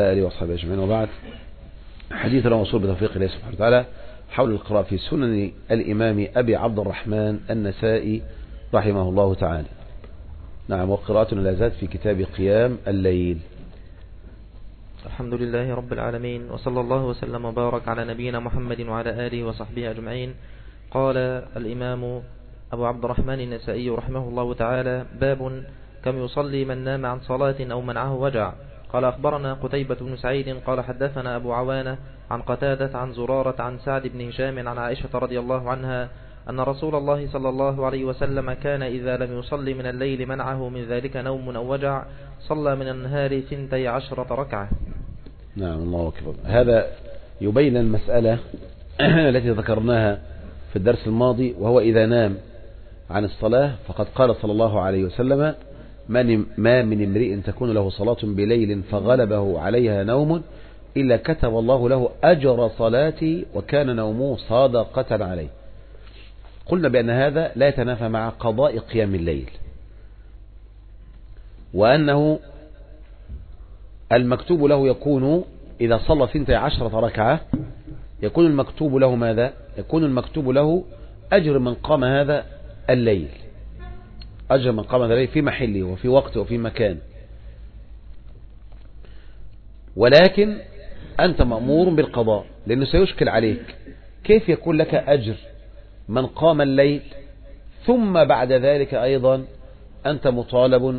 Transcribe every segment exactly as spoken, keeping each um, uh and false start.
آله وصحبه أجمعين، وبعد. حديثنا موصول بتوفيق الله سبحانه وتعالى حول القراءة في سنن الإمام أبي عبد الرحمن النسائي رحمه الله تعالى. نعم، وقراءتنا لا زالت في كتاب قيام الليل. الحمد لله رب العالمين، وصلى الله وسلم وبارك على نبينا محمد وعلى آله وصحبه أجمعين. قال الإمام أبو عبد الرحمن النسائي رحمه الله تعالى: باب كم يصلي من نام عن صلاة أو منعه وجع. قال أخبرنا قتيبة بن سعيد قال حدثنا أبو عوانة عن قتادة عن زرارة عن سعد بن هشام عن عائشة رضي الله عنها أن رسول الله صلى الله عليه وسلم كان إذا لم يصلي من الليل منعه من ذلك نوم أو وجع صلى من النهار ثنتي عشرة ركعة. نعم، الله أكبر. هذا يبين المسألة التي ذكرناها في الدرس الماضي، وهو إذا نام عن الصلاة فقد قال صلى الله عليه وسلم: ما من امرئ تكون له صلاة بليل فغلبه عليها نوم إلا كتب الله له أجر صلاته وكان نومه صادقة عليه. قلنا بأن هذا لا يتنافى مع قضاء قيام الليل، وأنه المكتوب له يكون إذا صلى ثنتي عشرة ركعة يكون المكتوب له ماذا؟ يكون المكتوب له أجر من قام هذا الليل، أجر من قام هذا الليل في محله وفي وقته وفي مكان. ولكن أنت مأمور بالقضاء، لأنه سيشكل عليك كيف يكون لك أجر من قام الليل ثم بعد ذلك أيضا أنت مطالب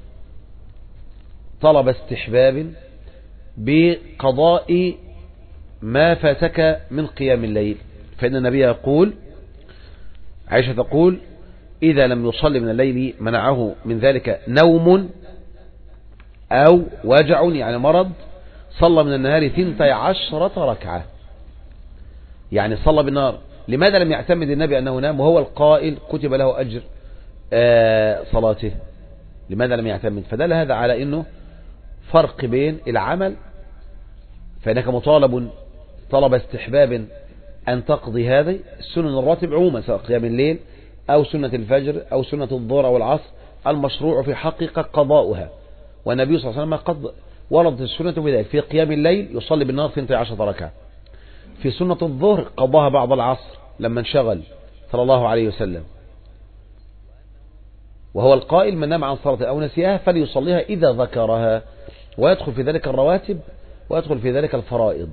طلب استحباب بقضاء ما فاتك من قيام الليل. فإن النبي يقول، عائشة تقول: إذا لم يصلي من الليل منعه من ذلك نوم أو وجع، يعني مرض، صلى من النهار ثنتي عشرة ركعة، يعني صلى بالنهار. لماذا لم يعتمد النبي أنه نام وهو القائل كتب له أجر آه صلاته؟ لماذا لم يعتمد؟ فدل هذا على أنه فرق بين العمل، فإنك مطالب طلب استحباب أن تقضي هذه السنن الراتب عموما، سواء قيام الليل أو سنة الفجر أو سنة الظهر أو العصر، المشروع في حقيقة قضاؤها. والنبي صلى الله عليه وسلم قد وردت السنة بذلك: في قيام الليل يصلي بالنهار ثنتي عشرة ركعة، في سنة الظهر قضاها بعد العصر لما انشغل صلى الله عليه وسلم، وهو القائل: من نام عن صلاة أو نسيها فليصليها إذا ذكرها، ويدخل في ذلك الرواتب ويدخل في ذلك الفرائض.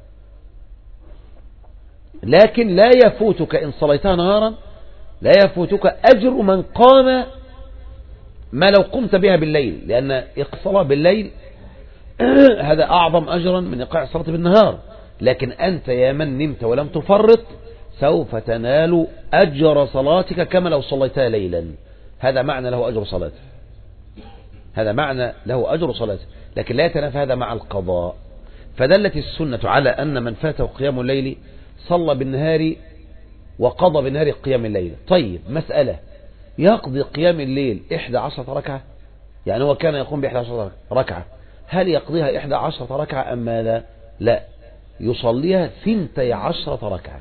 لكن لا يفوتك إن صليتها نهارا، لا يفوتك أجر من قام ما لو قمت بها بالليل، لأن الصلاة بالليل هذا أعظم أجرا من إيقاع الصلاة بالنهار. لكن أنت يا من نمت ولم تفرط سوف تنال أجر صلاتك كما لو صليتها ليلا. هذا معنى له أجر صلاته، هذا معنى له أجر صلاته، لكن لا يتنافى هذا مع القضاء. فدلت السنة على أن من فاته قيام الليل صلى بالنهار وقضى بالنهار قيام الليل. طيب، مسألة: يقضي قيام الليل إحدى عشرة ركعة؟ يعني هو كان يقوم بإحدى عشرة ركعة، هل يقضيها إحدى عشرة ركعة أم ماذا؟ لا، يصليها ثنتي عشرة ركعة،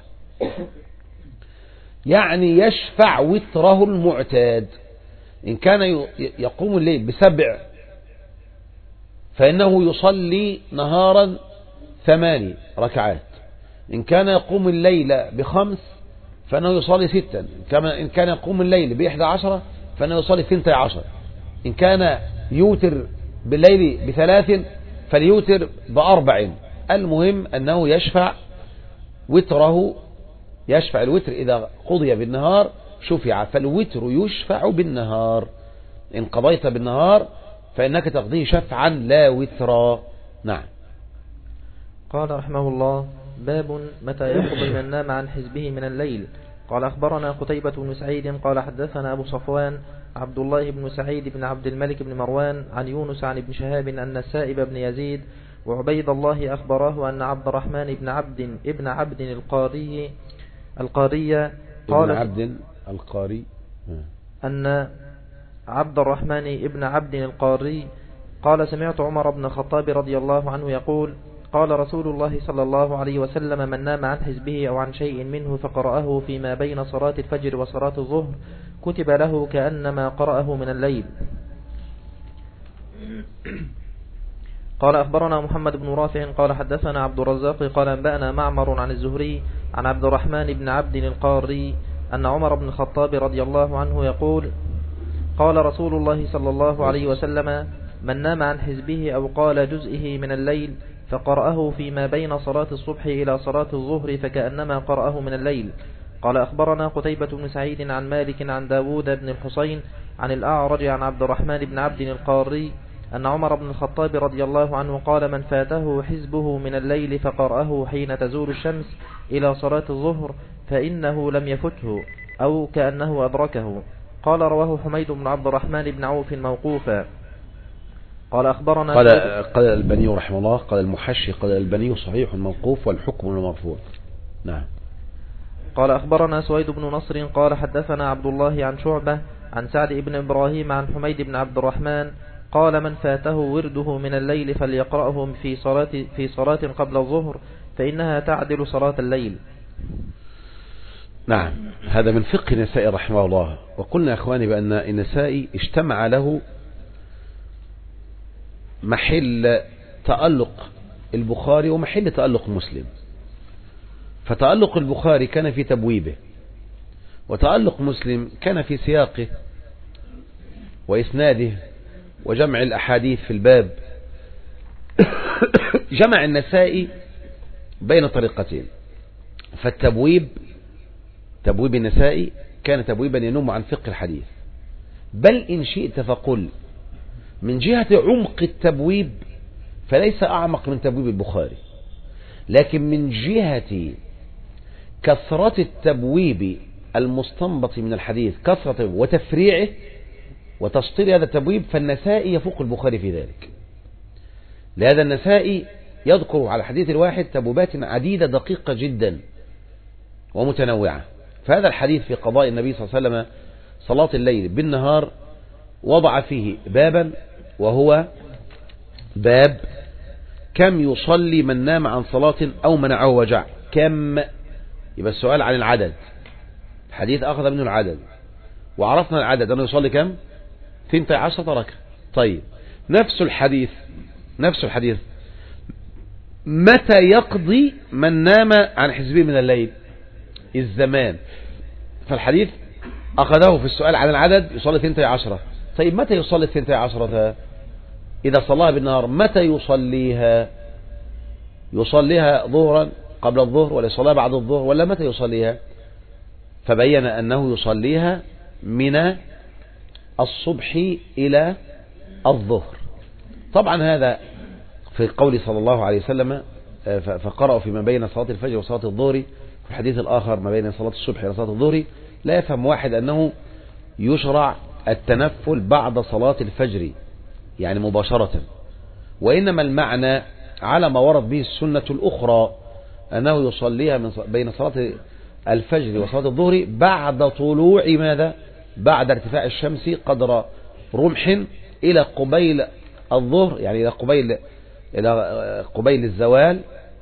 يعني يشفع وتره المعتاد. إن كان يقوم الليل بسبع فإنه يصلي نهارا ثماني ركعات، إن كان يقوم الليل بخمس فإنه يصلي ستا، إن كان يقوم الليل بإحدى عشرة فإنه يصلي ثنتي عشر، إن كان يوتر بالليل بثلاث فليوتر بأربع. المهم أنه يشفع وتره، يشفع الوتر إذا قضي بالنهار شفع، فالوتر يشفع بالنهار. إن قضيت بالنهار فإنك تقضيه شفعا لا وترا. نعم. قال رحمه الله: باب متى يقضي من نام عن حزبه من الليل. قال أخبرنا قتيبة بن سعيد قال حدثنا أبو صفوان عبد الله بن سعيد بن عبد الملك بن مروان عن يونس عن ابن شهاب أن السائب بن يزيد وعبيد الله أخبره أن عبد الرحمن بن عبد ابن عبد القاري القارية قال ابن عبد القاري أن عبد الرحمن ابن عبد القاري قال: سمعت عمر بن الخطاب رضي الله عنه يقول: قال رسول الله صلى الله عليه وسلم: من نام عن حزبه أو عن شيء منه فقرأه فيما بين صلاة الفجر وصلاة الظهر كتب له كأنما قرأه من الليل. قال أخبرنا محمد بن رافع قال حدثنا عبد الرزاق قال أنبأنا معمر عن الزهري عن عبد الرحمن بن عبد القاري أن عمر بن الخطاب رضي الله عنه يقول قال رسول الله صلى الله عليه وسلم من نام عن حزبه أو قال جزئه من الليل فقرأه فيما بين صلاة الصبح إلى صلاة الظهر فكأنما قرأه من الليل. قال أخبرنا قتيبة بن سعيد عن مالك عن داود بن الحسين عن الأعرج عن عبد الرحمن بن عبد القاري أن عمر بن الخطاب رضي الله عنه قال من فاته حزبه من الليل فقرأه حين تزول الشمس إلى صلاة الظهر فإنه لم يفته أو كأنه أدركه. قال رواه حميد بن عبد الرحمن بن عوف موقوفا. قال أخبرنا قال قال الألباني رحمه الله قال المحشي قال الألباني صحيح موقوف والحكم المرفوع. نعم. قال أخبرنا سويد بن نصر قال حدثنا عبد الله عن شعبة عن سعد بن إبراهيم عن حميد بن عبد الرحمن قال من فاته ورده من الليل فليقرأه في صلاة في صلاة قبل الظهر فإنها تعدل صلاة الليل. نعم. هذا من فقه النسائي رحمه الله. وقلنا يا أخواني بأن النسائي اجتمع له محل تألق البخاري ومحل تألق مسلم. فتألق البخاري كان في تبويبه، وتألق مسلم كان في سياقه وإسناده وجمع الأحاديث في الباب. جمع النسائي بين طريقتين. فالتبويب تبويب النسائي كان تبويبا ينم عن فقه الحديث، بل إن شئت فقل من جهة عمق التبويب فليس أعمق من تبويب البخاري، لكن من جهة كثرة التبويب المستنبط من الحديث كثرة وتفريعه وتسطير هذا التبويب فالنسائي يفوق البخاري في ذلك. لهذا النسائي يذكر على الحديث الواحد تبويبات عديدة دقيقة جدا ومتنوعة. فهذا الحديث في قضاء النبي صلى الله عليه وسلم صلاة الليل بالنهار وضع فيه بابا وهو باب كم يصلي من نام عن صلاة أو منعه وجع. كم؟ يبقى السؤال عن العدد. الحديث أخذ منه العدد وعرفنا العدد أنه يصلي كم؟ ثنتي عشرة ركعة. طيب نفس الحديث نفس الحديث متى يقضي من نام عن حزبه من الليل؟ الزمان. فالحديث أخذه في السؤال عن العدد يصلي ثنتي عشرة. طيب متى يصلي ثنتي عشرة؟ إذا صلاها بالنهار متى يصليها؟ يصليها ظهرا قبل الظهر ولا يصليها بعد الظهر ولا متى يصليها؟ فبين أنه يصليها من الصبح إلى الظهر. طبعا هذا في قول صلى الله عليه وسلم فقرأوا فيما بين صلاة الفجر وصلاة الظهر، في الحديث الآخر ما بين صلاة الصبح إلى صلاة الظهر. لا يفهم واحد أنه يشرع التنفل بعد صلاة الفجر يعني مباشرة، وإنما المعنى على ما ورد به السنة الأخرى أنه يصليها من بين صلاة الفجر وصلاة الظهر بعد طلوع ماذا؟ بعد ارتفاع الشمس قدر رمح إلى قبيل الظهر، يعني إلى قبيل إلى قبيل الزوال،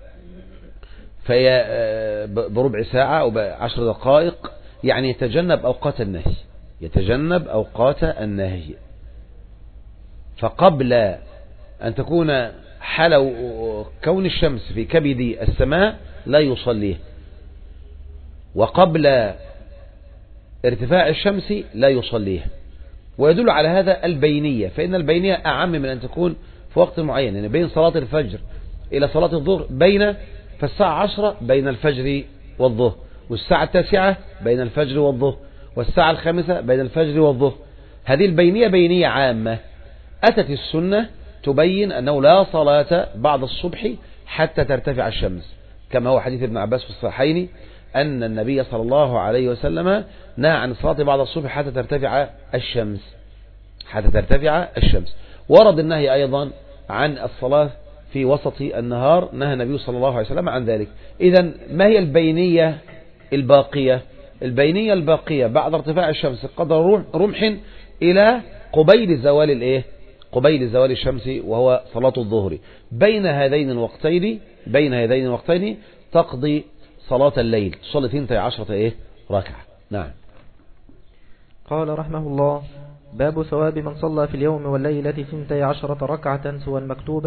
فهي بربع ساعة أو بعشر دقائق، يعني يتجنب أوقات النهي يتجنب أوقات النهي فقبل أن تكون حال كون الشمس في كبد السماء لا يصليه، وقبل ارتفاع الشمس لا يصليه. ويدل على هذا البينية، فإن البينية أعم من أن تكون في وقت معين، يعني بين صلاة الفجر إلى صلاة الظهر بين فالساعة عشرة بين الفجر والظهر، والساعة التاسعة بين الفجر والظهر، والساعة الخامسة بين الفجر والظهر. هذه البينية بينية عامة. أتت السنة تبين أنه لا صلاة بعد الصبح حتى ترتفع الشمس، كما هو حديث ابن عباس في الصحيحين أن النبي صلى الله عليه وسلم نهى عن الصلاة بعد الصبح حتى ترتفع الشمس حتى ترتفع الشمس. ورد النهي أيضا عن الصلاة في وسط النهار، نهى النبي صلى الله عليه وسلم عن ذلك. إذن ما هي البينية الباقية؟ البينية الباقية بعد ارتفاع الشمس قدر رمح إلى قبيل زوال الإيه؟ قبيل زوال الشمس وهو صلاة الظهر. بين هذين الوقتين بين هذين الوقتين تقضي صلاة الليل، تصلي ثنتي عشرة إيه؟ ركعة. نعم. قال رحمه الله: باب ثواب من صلى في اليوم والليلة ثنتي عشرة ركعة سوى المكتوبة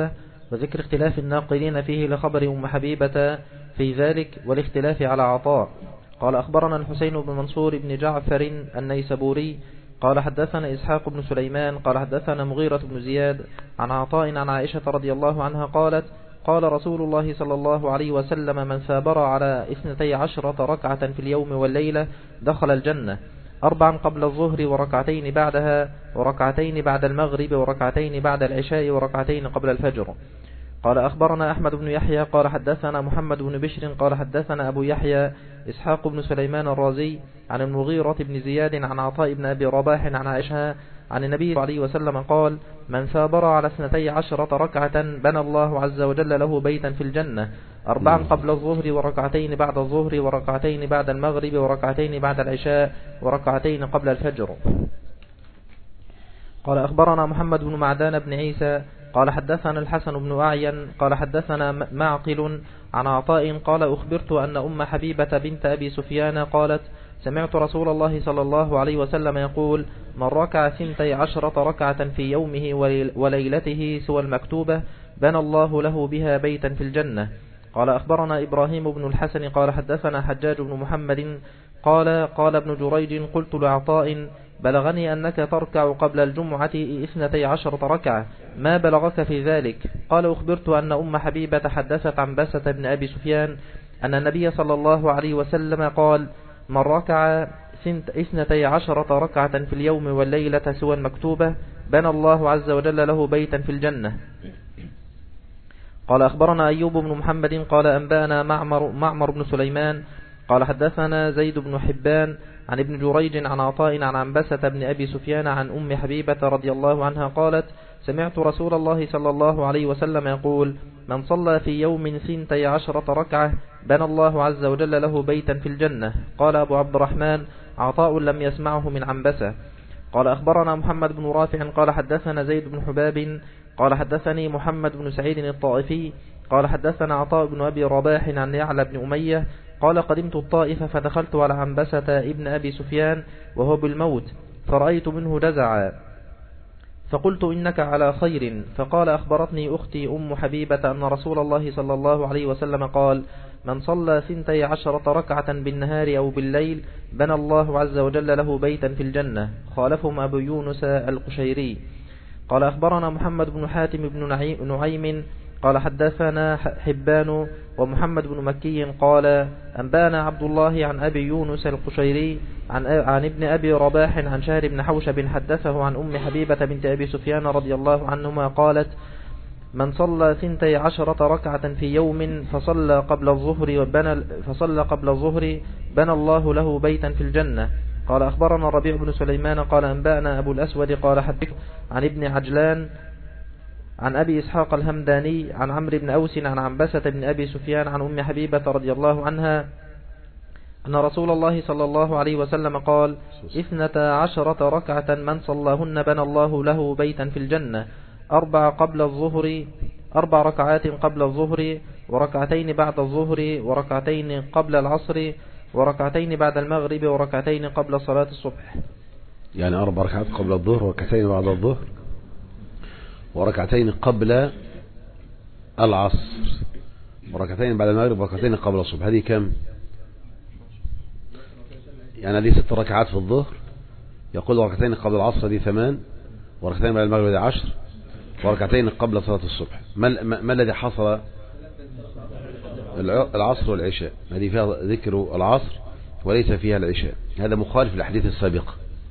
وذكر اختلاف الناقلين فيه لخبر أم حبيبة في ذلك والاختلاف على عطاء. قال أخبرنا الحسين بن منصور بن جعفر النيسابوري قال حدثنا إسحاق بن سليمان قال حدثنا مغيرة بن زياد عن عطاء عن عائشة رضي الله عنها قالت قال رسول الله صلى الله عليه وسلم من ثابر على اثنتي عشرة ركعة في اليوم والليلة دخل الجنة، أربعا قبل الظهر وركعتين بعدها وركعتين بعد المغرب وركعتين بعد العشاء وركعتين قبل الفجر. قال أخبرنا أحمد بن يحيى قال حدثنا محمد بن بشر قال حدثنا أبو يحيى إسحاق بن سليمان الرازي عن المغيرة بن زياد عن عطاء بن أبي رباح عن عائشة عن النبي صلى الله عليه وسلم قال من ثابر على اثنتي عشرة ركعة بنى الله عز وجل له بيتا في الجنة، أربعا قبل الظهر وركعتين بعد الظهر وركعتين بعد المغرب وركعتين بعد العشاء وركعتين قبل الفجر. قال أخبرنا محمد بن معدان بن عيسى قال حدثنا الحسن بن أعين قال حدثنا معقل عن عطاء قال أخبرت أن أم حبيبة بنت أبي سفيان قالت سمعت رسول الله صلى الله عليه وسلم يقول من ركع ثنتي عشرة ركعة في يومه وليلته سوى المكتوبة بنى الله له بها بيتا في الجنة. قال أخبرنا إبراهيم بن الحسن قال حدثنا حجاج بن محمد قال قال ابن جريج قلت لعطاء بلغني أنك تركع قبل الجمعة اثنتي عشرة ركعة، ما بلغك في ذلك؟ قال أخبرت أن أم حبيبة حدثت عن بسة بن أبي سفيان أن النبي صلى الله عليه وسلم قال من ركع اثنتي عشرة ركعة في اليوم والليلة سوى المكتوبة بنى الله عز وجل له بيتا في الجنة. قال أخبرنا أيوب بن محمد قال أنبأنا معمر, معمر بن سليمان قال حدثنا زيد بن حبان عن ابن جريج عن عطاء عن عنبسة بن أبي سفيان عن أم حبيبة رضي الله عنها قالت سمعت رسول الله صلى الله عليه وسلم يقول من صلى في يوم ثنتي عشرة ركعة بنى الله عز وجل له بيتا في الجنة. قال أبو عبد الرحمن عطاء لم يسمعه من عنبسة. قال أخبرنا محمد بن رافع قال حدثنا زيد بن حباب قال حدثني محمد بن سعيد الطائفي قال حدثنا عطاء بن أبي رباح عن يعلى بن أمية قال قدمت الطائف فدخلت على عنبسة ابن أبي سفيان وهو بالموت فرأيت منه جزعا فقلت إنك على خير، فقال أخبرتني أختي أم حبيبة أن رسول الله صلى الله عليه وسلم قال من صلى ثنتي عشرة ركعة بالنهار أو بالليل بنى الله عز وجل له بيتا في الجنة. خالفهم أبو يونس القشيري. قال أخبرنا محمد بن حاتم بن نعيم قال حدثنا حبان ومحمد بن مكي قال أنبانا عبد الله عن أبي يونس القشيري عن, عن ابن أبي رباح عن شهر بن حوشب حدثه عن أم حبيبة بنت أبي سفيان رضي الله عنهما قالت من صلى ثنتي عشرة ركعة في يوم فصلى قبل الظهر وبنى فصلى قبل الظهر بنى الله له بيتا في الجنة. قال أخبرنا الربيع بن سليمان قال أنبأنا أبو الأسود قال حدث عن ابن عجلان عن أبي إسحاق الهمداني عن عمرو بن أوس عن عنبسة بن أبي سفيان عن أم حبيبة رضي الله عنها أن رسول الله صلى الله عليه وسلم قال اثنتا عشرة ركعة من صلاهن بنى الله له بيتا في الجنة، أربع قبل الظهر أربع ركعات قبل الظهر وركعتين بعد الظهر وركعتين قبل العصر وركعتين بعد المغرب وركعتين قبل صلاة الصبح. يعني أربع ركعات قبل الظهر وركعتين بعد الظهر وركعتين قبل العصر وركعتين بعد المغرب وركعتين قبل الصبح. هذه كم؟ يعني هذه ست ركعات في الظهر. يقول ركعتين قبل العصر هذه ثمان وركعتين بعد المغرب هذه عشر وركعتين قبل صلاة الصبح. ما, ما الذي حصل؟ العصر والعشاء. هذه فيها ذكر العصر وليس فيها العشاء. هذا مخالف للحديث السابق،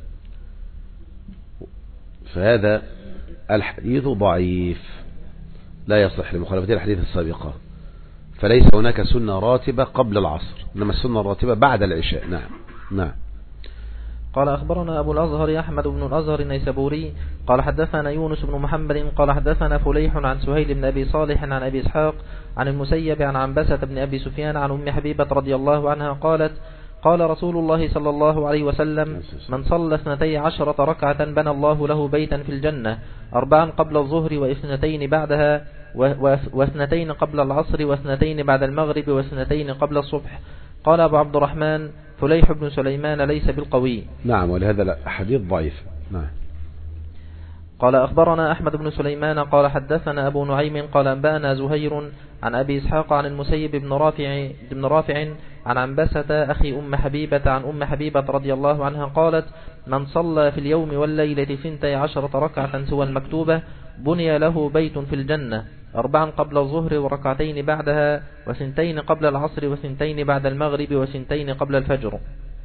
فهذا الحديث ضعيف لا يصح لمخالفة الحديث السابقة. فليس هناك سنة راتبة قبل العصر، إنما السنة الراتبة بعد العشاء. نعم نعم. قال أخبرنا أبو الأزهر أحمد بن الأزهر النيسابوري قال حدثنا يونس بن محمد قال حدثنا فليح عن سهيل بن أبي صالح عن أبي إسحاق عن المسيب عن عنبسة بن أبي سفيان عن أم حبيبة رضي الله عنها قالت قال رسول الله صلى الله عليه وسلم من صلى اثنتي عشرة ركعة بنى الله له بيتا في الجنة، أربعا قبل الظهر واثنتين بعدها واثنتين قبل العصر واثنتين بعد المغرب واثنتين قبل الصبح. قال أبو عبد الرحمن فليح بن سليمان ليس بالقوي. نعم، ولهذا الحديث ضعيف. نعم. قال أخبرنا أحمد بن سليمان قال حدثنا أبو نعيم قال أنبأنا زهير عن أبي إسحاق عن المسيب بن رافع, بن رافع عن عنبسة أخي أم حبيبة عن أم حبيبة رضي الله عنها قالت من صلى في اليوم والليلة ثنتي عشرة ركعة سوى المكتوبة بني له بيت في الجنة أربعا قبل الظهر وركعتين بعدها وثنتين قبل العصر وثنتين بعد المغرب وثنتين قبل الفجر.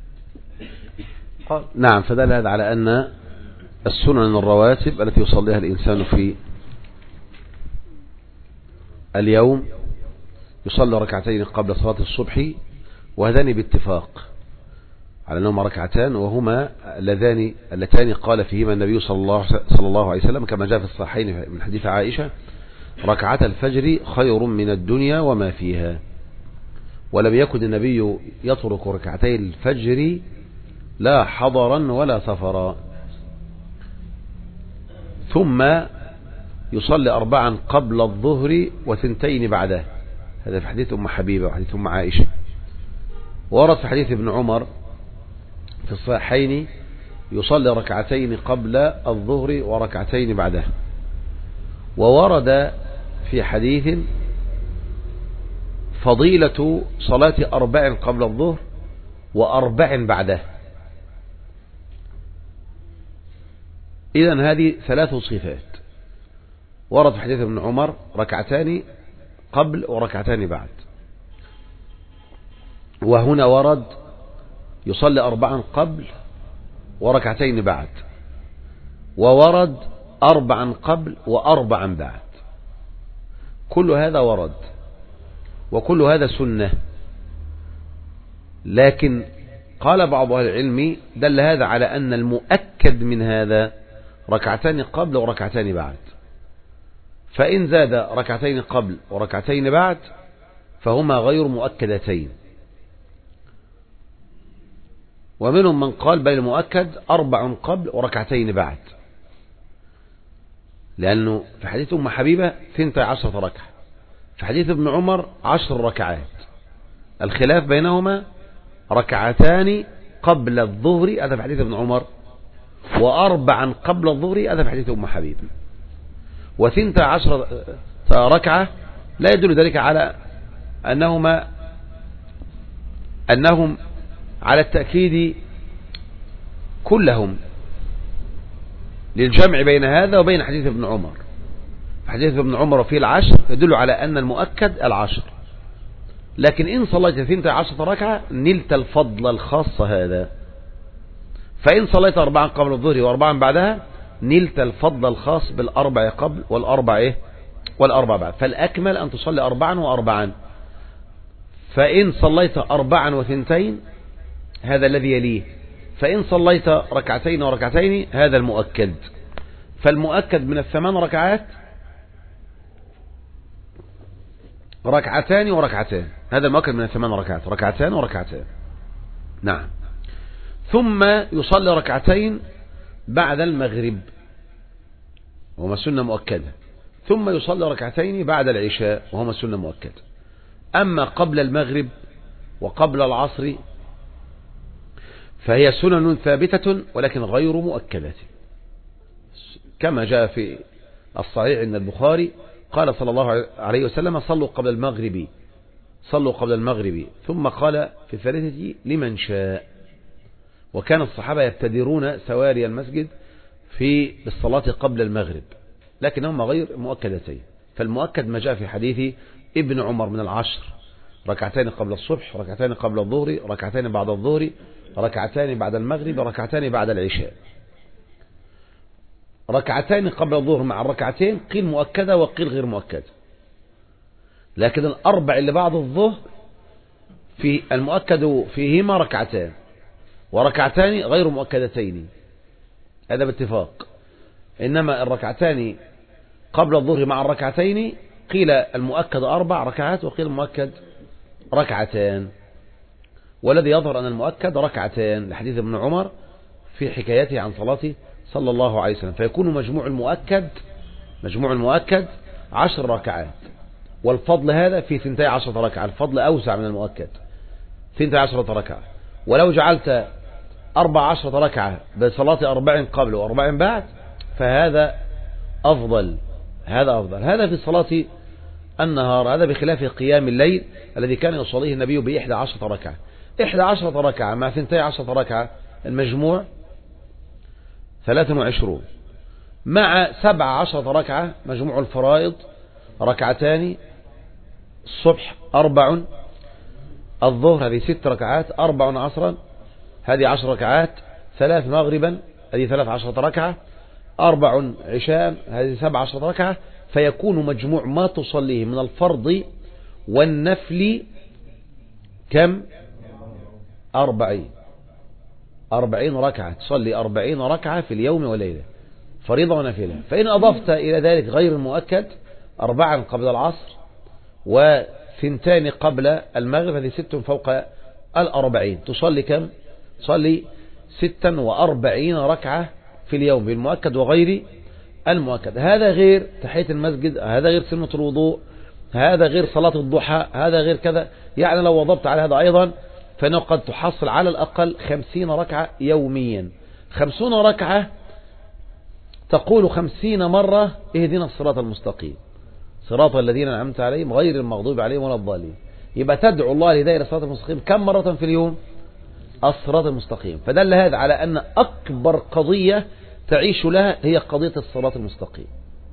قال نعم. فدل هذا على أن السنن الرواتب التي يصليها الإنسان في اليوم يصلي ركعتين قبل صلاة الصبح، وهذان باتفاق على أنهما ركعتان، وهما اللذان اللتان قال فيهما النبي صلى الله, صلى الله عليه وسلم كما جاء في الصحيحين من حديث عائشة: ركعة الفجر خير من الدنيا وما فيها. ولم يكن النبي يترك ركعتي الفجر لا حضرا ولا سفرا. ثم يصلي أربعا قبل الظهر وثنتين بعده، هذا في حديث أم حبيبة وحديث أم عائشة. ورد في حديث ابن عمر في الصحيحين يصلي ركعتين قبل الظهر وركعتين بعده. وورد في حديث فضيلة صلاة أربع قبل الظهر وأربع بعده. إذن هذه ثلاث صفات. ورد في حديث ابن عمر ركعتان قبل وركعتان بعد، وهنا ورد يصلي أربعا قبل وركعتين بعد، وورد أربعا قبل وأربعا بعد. كل هذا ورد وكل هذا سنة، لكن قال بعض أهل العلم دل هذا على أن المؤكد من هذا ركعتين قبل وركعتين بعد، فإن زاد ركعتين قبل وركعتين بعد فهما غير مؤكدتين. ومنهم من قال بل المؤكد أربع قبل وركعتين بعد، لأنه في حديث أم حبيبة ثنتي عشرة ركعة، في حديث ابن عمر عشر ركعات. الخلاف بينهما ركعتان قبل الظهر، هذا في حديث ابن عمر، وأربعا قبل الظهر، هذا في حديث أم حبيبة. وثنتي عشرة ركعة لا يدل ذلك على أنهما أنهم على التأكيد كلهم للجمع بين هذا وبين حديث ابن عمر. حديث ابن عمر فيه العشر يدل على أن المؤكد العشر، لكن إن صليت ثنتي عشرة ركعة نلت الفضل الخاص هذا، فإن صليت أربعا قبل الظهر وأربعا بعدها نلت الفضل الخاص بالأربع قبل والأربع إيه والأربع بعد. فالأكمل أن تصلي أربعا وأربعا، فإن صليت أربعا وثنتين هذا الذي يليه، فإن صليت ركعتين وركعتين هذا المؤكد. فالمؤكد من الثمان ركعات ركعتان وركعتان، هذا المؤكد من الثمان ركعات ركعتان وركعتان. نعم. ثم يصلي ركعتين بعد المغرب وهما سنة مؤكدة، ثم يصلي ركعتين بعد العشاء وهما سنة مؤكدة. أما قبل المغرب وقبل العصر فهي سنن ثابتة ولكن غير مؤكدة، كما جاء في الصحيح عند البخاري قال صلى الله عليه وسلم: صلوا قبل المغرب صلوا قبل المغرب ثم قال في الثالثة لمن شاء. وكان الصحابة يبتدرون سواري المسجد في الصلاة قبل المغرب، لكنهما غير مؤكدتين. فالمؤكد ما جاء في حديث ابن عمر من العشر: ركعتين قبل الصبح، ركعتين قبل الظهر، ركعتين بعد الظهر، ركعتان بعد المغرب، ركعتان بعد العشاء. ركعتان قبل الظهر مع الركعتين قيل مؤكدة وقيل غير مؤكدة، لكن الأربع اللي بعد الظهر في المؤكد فيهما ركعتان وركعتان غير مؤكدتين، هذا باتفاق. إنما الركعتان قبل الظهر مع الركعتين قيل المؤكد أربع ركعات وقيل المؤكد ركعتان، والذي يظهر أن المؤكد ركعتان لحديث ابن عمر في حكايته عن صلاته صلى الله عليه وسلم. فيكون مجموع المؤكد مجموع المؤكد عشر ركعات، والفضل هذا في ثنتي عشرة ركعة، الفضل أوسع من المؤكد ثنتي عشرة ركعة. ولو جعلت أربع عشرة ركعة بصلاة أربع قبل وأربع بعد فهذا أفضل، هذا أفضل. هذا في صلاة النهار، هذا بخلاف قيام الليل الذي كان يصليه النبي بإحدى عشرة ركعة. إحدى عشرة ركعة مع ثنتي عشرة ركعة المجموع ثلاث وعشرون، مع سبع عشرة ركعة مجموع الفرائض ركعتان، الصبح أربع، الظهر هذه ست ركعات، أربع عصرا هذه عشر ركعات، ثلاث مغربا هذه ثلاث عشرة ركعة، أربع عشاء هذه سبع عشرة ركعة، فيكون مجموع ما تصليه من الفرض والنفل كم؟ أربعين أربعين ركعة، تصلي أربعين ركعة في اليوم وليلة فريضة ونفلة. فإن أضفت إلى ذلك غير المؤكد أربعا قبل العصر وثنتان قبل المغرب هذه ست فوق الأربعين، تصلي كم؟ تصلي ستا وأربعين ركعة في اليوم بالمؤكد وغير المؤكد. هذا غير تحية المسجد، هذا غير سنة الوضوء، هذا غير صلاة الضحى، هذا غير كذا. يعني لو وضبت على هذا أيضا فإنه قد تحصل على الأقل خمسين ركعة يوميا. خمسون ركعة تقول خمسين مرة اهدنا الصراط المستقيم صراط الذين أنعمت عليهم غير المغضوب عليهم ولا الضالين. يبقى تدعو الله لدائرة الصراط المستقيم كم مرة في اليوم؟ الصراط المستقيم. فدل هذا على أن أكبر قضية تعيش لها هي قضية الصراط المستقيم.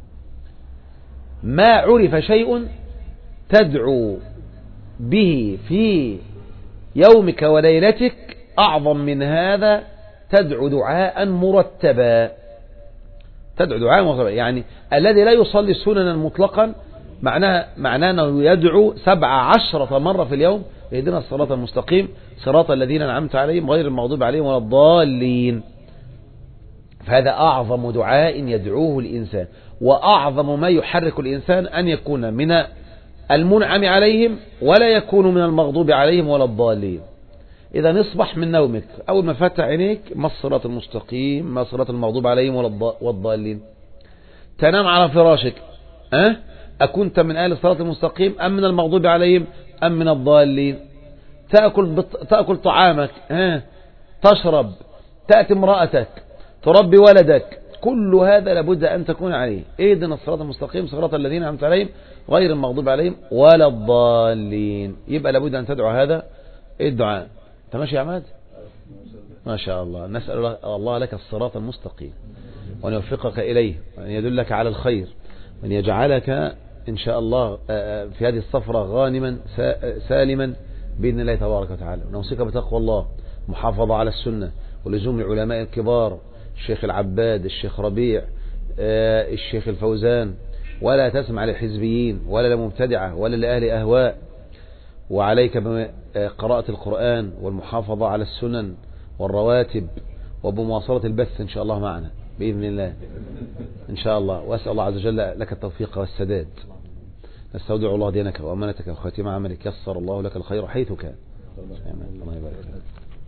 ما عرف شيء تدعو به في يومك وليلتك أعظم من هذا، تدعو دعاء مرتبا، تدعو دعاء مرتبا. يعني الذي لا يصلي سننا مطلقا معناه معناه أنه يدعو سبع عشرة مرة في اليوم اهدنا الصراط المستقيم صراط الذين أنعمت عليهم غير المغضوب عليهم ولا الضالين. فهذا أعظم دعاء يدعوه الإنسان، وأعظم ما يحرك الإنسان أن يكون من المنعم عليهم ولا يكون من المغضوب عليهم ولا الضالين. إذا نصبح من نومك أول ما فتح عينيك ما الصراط المستقيم، ما الصراط المغضوب عليهم ولا الضالين. تنام على فراشك أه؟ أكنت من أهل الصراط المستقيم أم من المغضوب عليهم أم من الضالين؟ تأكل, بط... تأكل طعامك أه؟ تشرب، تأتي امرأتك، تربي ولدك، كل هذا لابد أن تكون عليه اهدنا الصراط المستقيم صراط الذين أنعمت عليهم غير المغضوب عليهم ولا الضالين. يبقى لابد أن تدعو هذا الدعاء. تماشي يا عماد؟ ما شاء الله. نسأل الله لك الصراط المستقيم وأن يوفقك إليه وأن يدلك على الخير وأن يجعلك إن شاء الله في هذه السفرة غانما سالما بإذن الله تبارك وتعالى. ونوصيك بتقوى الله، محافظة على السنة ولزوم العلماء الكبار، الشيخ العباد، الشيخ ربيع، الشيخ الفوزان، ولا تسمع للحزبيين ولا لمبتدعة ولا لأهل أهواء. وعليك بقراءة القرآن والمحافظة على السنن والرواتب وبمواصلة البث إن شاء الله معنا بإذن الله إن شاء الله. وأسأل الله عز وجل لك التوفيق والسداد. نستودع الله دينك وأمانتك وخاتم عملك، يسر الله لك الخير حيث كان. الله يبارك لك.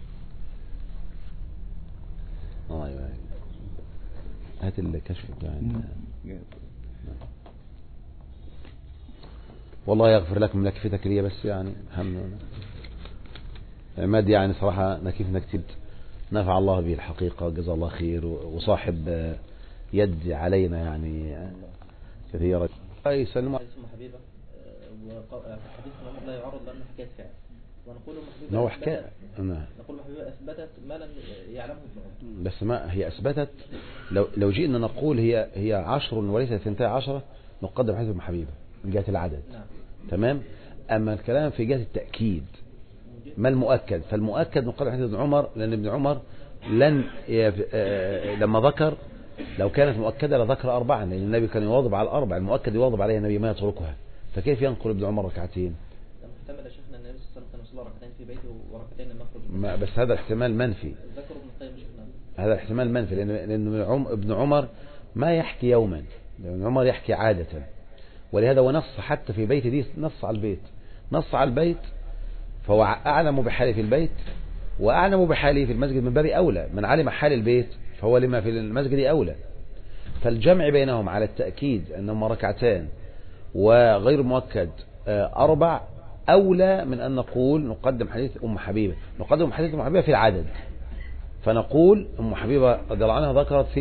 الله يبارك. هات الكشف بتاعنا. والله يغفر لك من نكفتك لي، بس يعني هم عماد يعني صراحة نكفنا كتير، نفع الله به الحقيقة، جزا الله خير، وصاحب يد علينا يعني كثيرا. أي سلمى حبيبة وحديثنا لا يعرض لأنه حكاية فعل، ونقول محبيبة هو حكاية، نقول محبيبة أثبتت ما لم يعلمه ابن عمر. بس ما هي أثبتت، لو لو جئنا نقول هي هي عشر وليس ثنتي عشرة نقدم حسب محبيبة من جهة العدد. نعم. تمام. أما الكلام في جهة التأكيد ما المؤكد، فالمؤكد نقدم حديث ابن عمر، لأن ابن عمر لن لما ذكر لو كانت مؤكدة لذكر أربعا، لأن النبي كان يواظب على الأربع، المؤكد يواظب عليها النبي ما يتركها، فكيف ينقل ابن عمر ركعتين؟ احتمل يا شيخنا النبي صلى الله عليه وسلم كان يصلي ركعتين في بيته وركعتين لما يخرج. بس هذا احتمال منفي. ذكر ابن القيم شيخنا. هذا احتمال منفي، لأن لأن ابن عمر ما يحكي يوما، ابن عمر يحكي عادة، ولهذا ونص حتى في بيت دي، نص على البيت، نص على البيت، فهو أعلم بحاله في البيت وأعلم بحاله في المسجد من باب أولى، من علم حال البيت فهو لما في المسجد أولى. فالجمع بينهم على التأكيد أنهما ركعتان وغير مؤكد أربع أولى من أن نقول نقدم حديث أم حبيبة، نقدم حديث أم حبيبة في العدد، فنقول أم حبيبة رضي الله عنها ذكرت في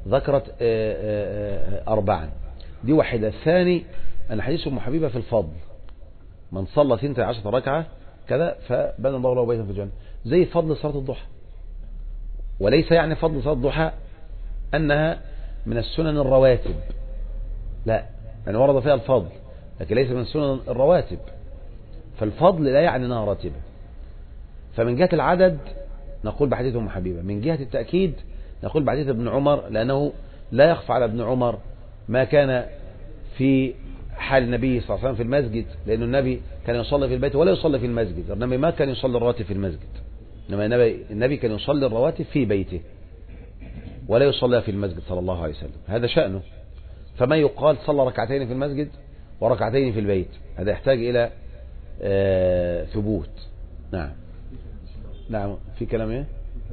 ذكرت أربعا، دي واحدة. الثاني أن حديث أم حبيبة في الفضل، من صلى ثنتي عشرة ركعة كذا فبنى الله له بيتا في الجنة، زي فضل صلاة الضحى. وليس يعني فضل صلاة الضحى أنها من السنن الرواتب، لا، يعني ورد فيها الفضل لكن ليس من السنن الرواتب، فالفضل لا يعني أنها راتبة. فمن جهة العدد نقول بحديث أم حبيبة، من جهة التأكيد نقول بحديث ابن عمر، لأنه لا يخفى على ابن عمر ما كان في حال النبي صلى الله عليه وسلم في المسجد، لأن النبي كان يصلي في البيت ولا يصلي في المسجد. النبي ما كان يصلي الرواتب في المسجد، إنما النبي, النبي كان يصلي الرواتب في بيته ولا يصلي في المسجد صلى الله عليه وسلم، هذا شأنه. فما يقال صلى ركعتين في المسجد وركعتين في البيت، هذا يحتاج إلى آه ثبوت. نعم نعم. في كلام ايه؟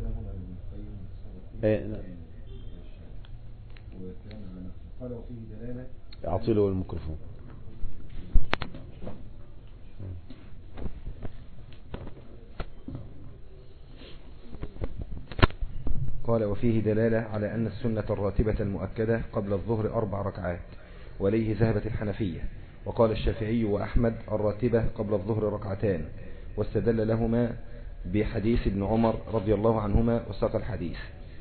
ايه نعم. اعطي له الميكروفون. قال وفيه دلالة على أن السنة الراتبة المؤكدة قبل الظهر أربع ركعات، وليه ذهبت الحنفية. وقال الشافعي وأحمد الراتبة قبل الظهر ركعتان، واستدل لهما بحديث ابن عمر رضي الله عنهما وساق الحديث.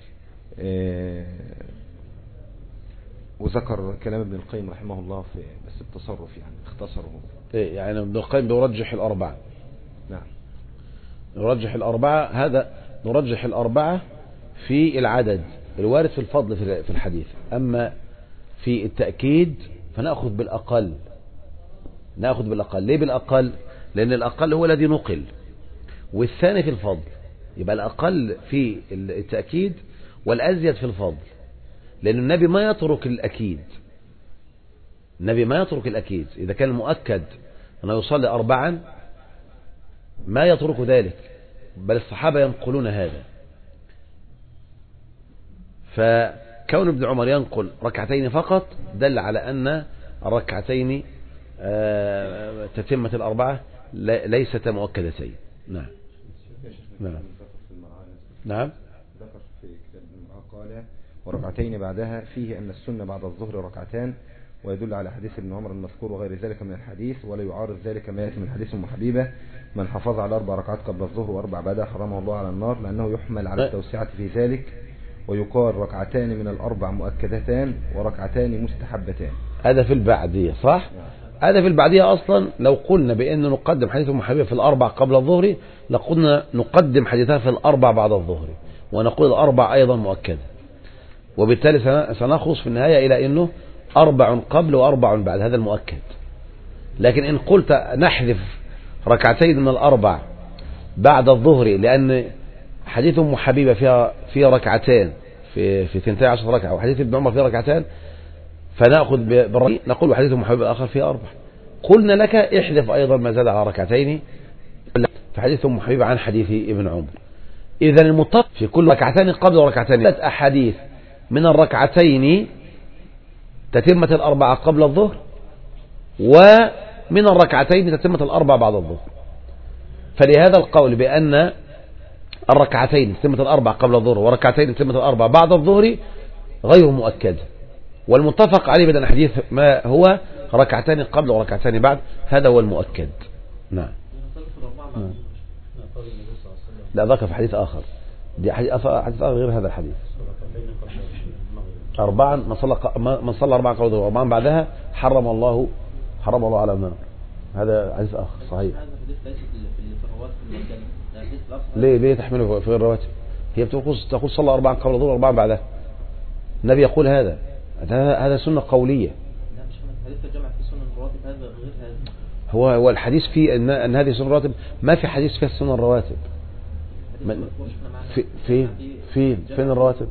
وذكر كلام ابن القيم رحمه الله في بس التصرف يعني اختصره. ايه يعني ابن القيم بيرجح الأربعة. نعم نرجح الأربعة، هذا نرجح الأربعة في العدد الوارد في الفضل في الحديث، أما في التأكيد فنأخذ بالأقل. نأخذ بالأقل. ليه بالأقل؟ لأن الأقل هو الذي نقل، والثاني في الفضل، يبقى الأقل في التأكيد والأزيد في الفضل، لأن النبي ما يترك الأكيد. النبي ما يترك الأكيد، إذا كان المؤكد أنه يصلي أربعا ما يترك ذلك، بل الصحابة ينقلون هذا. فكون ابن عمر ينقل ركعتين فقط دل على أن الركعتين تتمة الأربعة ليست مؤكدتين. نعم نعم نعم. ذكر في كتاب قال وركعتين بعدها، فيه أن السنة بعد الظهر ركعتان، ويدل على حديث ابن عمر المذكور وغير ذلك من الحديث، ولا يعارض ذلك ما يأتي من حديث أم حبيبة من حافظ على أربع ركعات قبل الظهر وأربع بعدها حرمه الله على النار، لأنه يحمل على التوسعة في ذلك. ويقال ركعتان من الأربع مؤكدتان وركعتان مستحبتان. هذا في البعدية صح؟ هذا في البعدية أصلا. لو قلنا بأن نقدم حديث أم حبيبة في الأربع قبل الظهر لقلنا نقدم حديثها في الأربع بعد الظهر، ونقول الأربع أيضا مؤكدة، وبالتالي سنخلص في النهاية إلى أنه أربع قبل وأربع بعد، هذا المؤكد. لكن إن قلت نحذف ركعتين من الأربع بعد الظهر، لأن حديث أم حبيبة فيها في ركعتين في في اثنتي عشرة ركعة، وحديث ابن عمر فيه ركعتان، فنأخذ بالرأي نقول حديث أم حبيبة الآخر فيه أربع. قلنا لك احذف أيضا ما زاد على ركعتين في حديث أم حبيبة عن حديث ابن عمر. إذا المتفق في كل ركعتين قبل وركعتين ثلاث أحاديث من الركعتين تتمة الأربعة قبل الظهر، ومن الركعتين تتمة الأربعة بعد الظهر. فلهذا القول بأن الركعتين تتمة الأربعة قبل الظهر وركعتين تتمة الأربعة بعد الظهر غير مؤكد، والمتفق عليه بدل حديث ما هو ركعتين قبل وركعتين بعد، هذا هو المؤكد. نعم. لا ذكر في حديث آخر، دي حديث آخر غير هذا الحديث. أربعا من صلى من صلى أربعا قبل الظهر وأربعا بعدها حرم الله حرم الله على النار، هذا حديث آخر صحيح. ليه ليه تحمله في غير الرواتب؟ هي بتقول تقول صلى أربعا قبل الظهر وأربعا بعدها، النبي يقول هذا هذا سنة قولية. لا مش حديث الجمع في سنن الرواتب، هذا غير هذا. هو هو الحديث فيه ان ان هذه سنن الرواتب، ما في حديث فيها سنن الرواتب. في في في فين الرواتب؟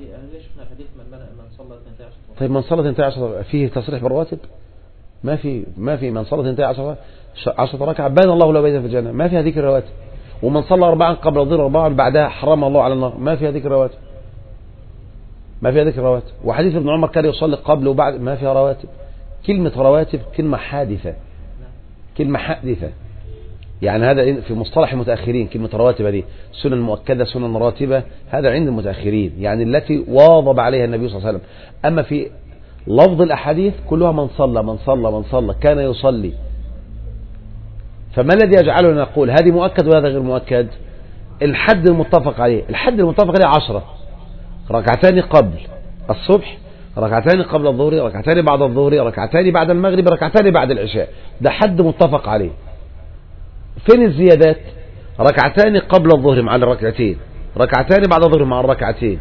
طيب من صلى اثنتي عشرة فيه تصريح بالرواتب؟ ما في ما في من صلى اثنتي عشرة عشرة ركعة بان الله له بيتا في الجنة، ما فيها ذكر الرواتب. ومن صلى أربعا قبل الظهر وأربعا بعدها حرم الله على النار، ما فيها ذكر الرواتب. ما فيها ذكر رواتب. وحديث ابن عمر كان يصلي قبل وبعد، ما فيها رواتب. كلمة رواتب كلمة حادثة، كلمة حادثة، يعني هذا في مصطلح المتأخرين كلمة رواتب دي سنن مؤكدة سنن راتبة، هذا عند المتأخرين يعني التي واظب عليها النبي صلى الله عليه وسلم. أما في لفظ الأحاديث كلها من صلى من صلى من صلى كان يصلي. فما الذي يجعلنا نقول هذه مؤكد وهذا غير مؤكد؟ الحد المتفق عليه، الحد المتفق عليه عشرة، ركعتان قبل الصبح، ركعتان قبل الظهر، ركعتان بعد الظهر، ركعتان بعد المغرب، ركعتان بعد العشاء، ده حد متفق عليه. فين الزيادات؟ ركعتان قبل الظهر مع الركعتين، ركعتان بعد الظهر مع الركعتين،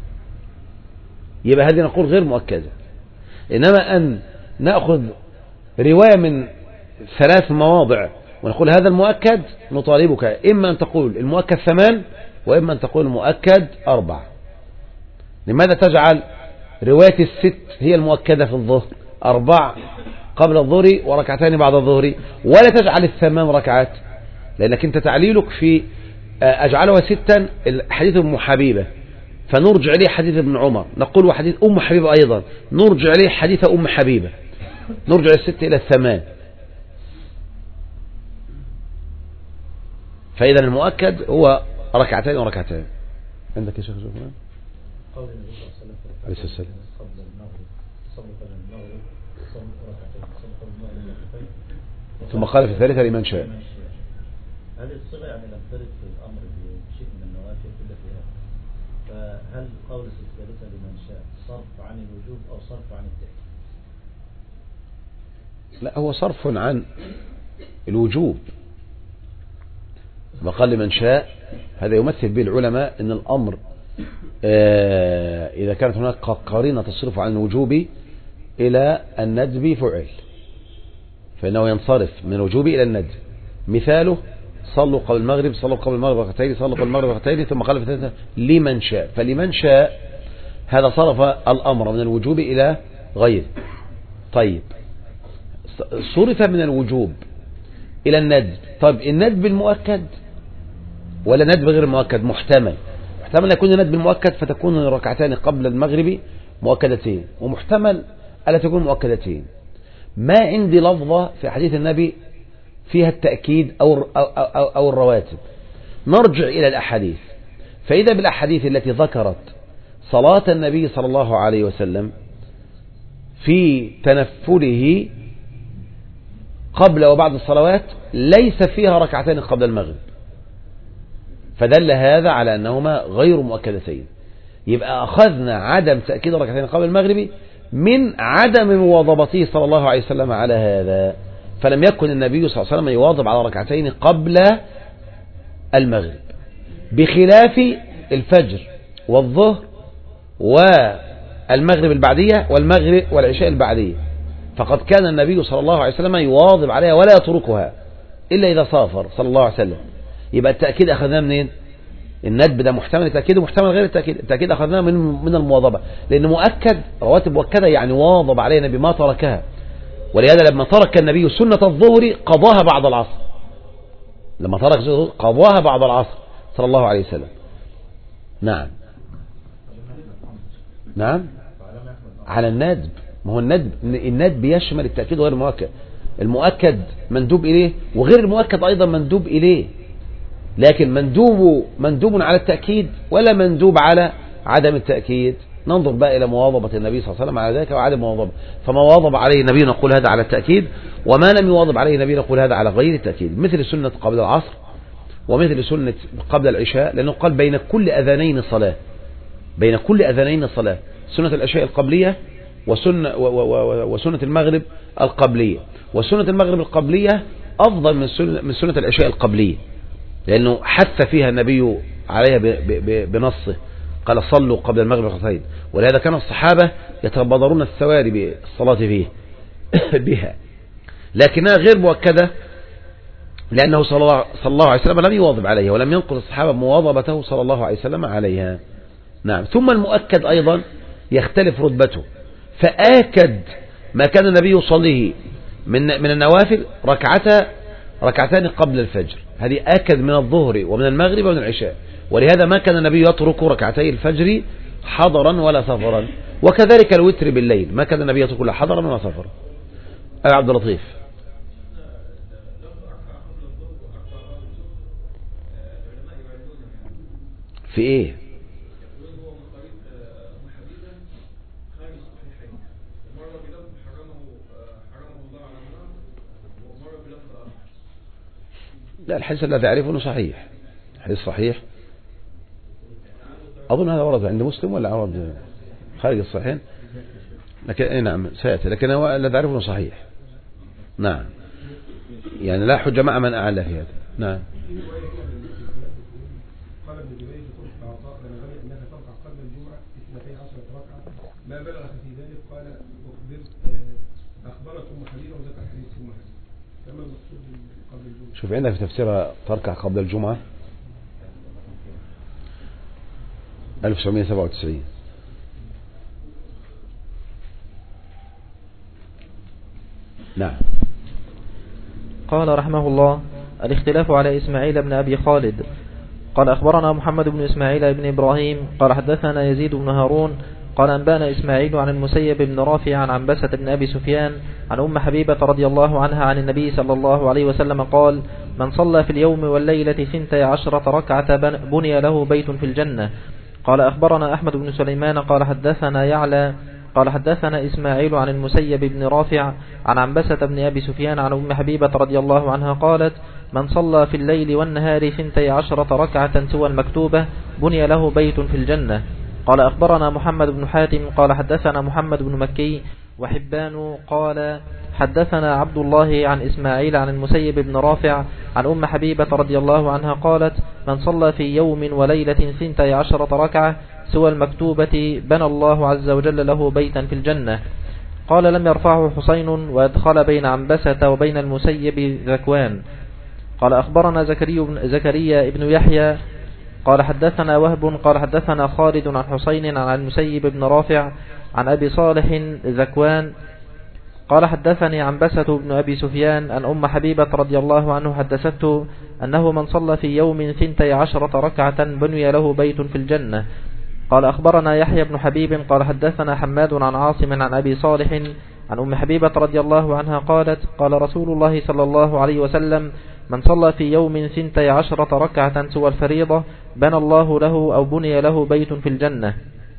يبقى هذه نقول غير مؤكدة. إنما أن نأخذ رواية من ثلاث مواضع ونقول هذا المؤكد، نطالبك إما أن تقول المؤكد ثمان وإما أن تقول المؤكد أربع. لماذا تجعل رواية الست هي المؤكدة في الظهر أربع قبل الظهر وركعتان بعد الظهر، ولا تجعل الثمان ركعات؟ لأنك أنت تعليلك في أجعلها ستا حديث أم حبيبة، فنرجع إليه حديث ابن عمر، نقول وحديث أم حبيبة أيضا نرجع إليه حديث أم حبيبة، نرجع الست إلى الثمان. فإذا المؤكد هو ركعتين وركعتين. عندك يا شيخ جمال؟ قول النبي صلى الله عليه وسلم عليه الصلاة والسلام قبل المغرب صلوا قبل المغرب صلوا ركعتين صلوا قبل المغرب ركعتين ثم قال في الثالثة لمن شاء. هذه الصفة يعني لم ترد في الأمر بشيء من النوافل كل فيها، فهل قول الثالثة لمن شاء صرف عن الوجوب أو صرف عن التأكيد؟ لا، هو صرف عن الوجوب. ما قال لمن شاء هذا يمثل به العلماء ان الامر آه اذا كانت هناك قرينه تصرف عن الوجوب الى الندب فعل، فانه ينصرف من الوجوب الى الندب. مثاله صلوا قبل المغرب صلوا قبل المغرب ركعتين صلوا قبل المغرب ركعتين ثم قال في الثالثه لمن شاء، فلمن شاء هذا صرف الامر من الوجوب الى غيره. طيب صرف من الوجوب الى الندب، طيب الندب المؤكد ولا ندب غير المؤكد؟ محتمل، محتمل يكون الندب المؤكد فتكون الركعتان قبل المغرب مؤكدتين، ومحتمل ألا تكون مؤكدتين. ما عندي لفظة في حديث النبي فيها التأكيد أو, أو, أو, أو الرواتب، نرجع إلى الأحاديث، فإذا بالأحاديث التي ذكرت صلاة النبي صلى الله عليه وسلم في تنفله قبل وبعد الصلوات ليس فيها ركعتين قبل المغرب، فدل هذا على أنهما غير مؤكدتين. يبقى أخذنا عدم تأكيد ركعتين قبل المغرب من عدم مواظبته صلى الله عليه وسلم على هذا، فلم يكن النبي صلى الله عليه وسلم يواظب على ركعتين قبل المغرب، بخلاف الفجر والظهر والمغرب البعدية والمغرب والعشاء البعدية، فقد كان النبي صلى الله عليه وسلم يواظب عليها ولا يتركها إلا إذا سافر صلى الله عليه وسلم. يبقى التأكيد أخذناه منين؟ الندب ده محتمل التأكيد ومحتمل غير التأكيد. التأكيد أخذناه من من المواظبة، لأن مؤكد رواتب مؤكدة يعني واظب عليها النبي ما تركها، ولهذا لما ترك النبي سنة الظهر قضاها بعد العصر، لما ترك قضاها بعد العصر صلى الله عليه وسلم. نعم نعم على الندب. ما هو الندب الندب يشمل التأكيد وغير المؤكد، المؤكد مندوب إليه وغير المؤكد أيضا مندوب إليه، لكن مندوب مندوب على التأكيد ولا مندوب على عدم التأكيد. ننظر بقى إلى مواظبة النبي صلى الله عليه وسلم على ذلك وعدم مواظبة، فما واظب عليه النبي نقول هذا على التأكيد، وما لم يواظب عليه النبي نقول هذا على غير التأكيد، مثل سنة قبل العصر ومثل سنة قبل العشاء، لأنه قال بين كل أذانين صلاة، بين كل أذانين صلاة، سنة العشاء القبلية وسنة, وسنة المغرب القبلية، وسنة المغرب القبلية أفضل من سنة, من سنة العشاء القبلية، لأنه حث فيها النبي عليها بنصه، قال صلوا قبل المغرب ركعتين، ولهذا كان الصحابة يتبادرون الثواري بالصلاة فيه بها، لكنها غير مؤكدة لأنه صلى الله عليه وسلم لم يواظب عليها ولم ينقض الصحابة مواظبته صلى الله عليه وسلم عليها. نعم. ثم المؤكد أيضا يختلف رتبته، فآكد ما كان النبي يصليه من من النوافل ركعتا ركعتان قبل الفجر، هذه آكد من الظهر ومن المغرب ومن العشاء، ولهذا ما كان النبي يترك ركعتي الفجر حضرا ولا سفرا، وكذلك الوتر بالليل ما كان النبي يترك لا حضرا ولا سفرا. أي عبد اللطيف. في ايه؟ لا، الحديث الذي أعرفه صحيح، حديث صحيح. أظن هذا ورد عند مسلم ولا ورد خارج الصحيحين، لكن اي نعم سيأتي، لكن هو الذي أعرفه صحيح. نعم، يعني لا حجة مع من أعلى في هذا. نعم. قال ابن جبير في طرق العطاء لما بني انك تركع قبل الجمعه اثنتي عشرة ركعه ما بلغ في ذلك. قال اخبرت اخبرت ام حبيبه وذكر حديث ام حبيبه. كما المقصود قبل الجمعه. شوف عندك في تفسير تركع قبل الجمعة ألف وتسعمائة وسبعة وتسعين. نعم. قال رحمه الله: الاختلاف على إسماعيل بن أبي خالد. قال أخبرنا محمد بن إسماعيل بن إبراهيم قال حدثنا يزيد بن هارون قال أنبانا إسماعيل عن المسيب بن رافع عن عنبسة بن أبي سفيان عن أم حبيبة رضي الله عنها عن النبي صلى الله عليه وسلم قال: من صلى في اليوم والليلة ثنتي عشرة ركعة بني له بيت في الجنة. قال أخبرنا أحمد بن سليمان قال حدثنا يعلى قال حدثنا إسماعيل عن المسيب بن رافع عن عنبسة بن أبي سفيان عن أم حبيبة رضي الله عنها قالت: من صلى في الليل والنهار ثنتي عشرة ركعة سوى المكتوبة بني له بيت في الجنة. قال أخبرنا محمد بن حاتم قال حدثنا محمد بن مكي وحبان قال حدثنا عبد الله عن إسماعيل عن المسيب بن رافع عن أم حبيبة رضي الله عنها قالت: من صلى في يوم وليلة ثنتي عشرة ركعة سوى المكتوبة بنى الله عز وجل له بيتا في الجنة. قال: لم يرفعه حسين وادخل بين عنبسة وبين المسيب ذكوان. قال أخبرنا زكريا بن يحيى قال حدثنا وهب قال حدثنا خالد عن حسين عن المسيب بن رافع عن أبي صالح ذكوان قال حدثني عنبسة بن أبي سفيان أن أم حبيبة رضي الله عنه حدثته أنه من صلى في يوم ثنتي عشرة ركعة بني له بيت في الجنة. قال أخبرنا يحيى بن حبيب قال حدثنا حماد عن عاصم عن أبي صالح عن أم حبيبة رضي الله عنها قالت: قال رسول الله صلى الله عليه وسلم: من صلى في يوم ثنتي عشرة ركعة سوى الفريضة بنى الله له أو بني له بيت في الجنة.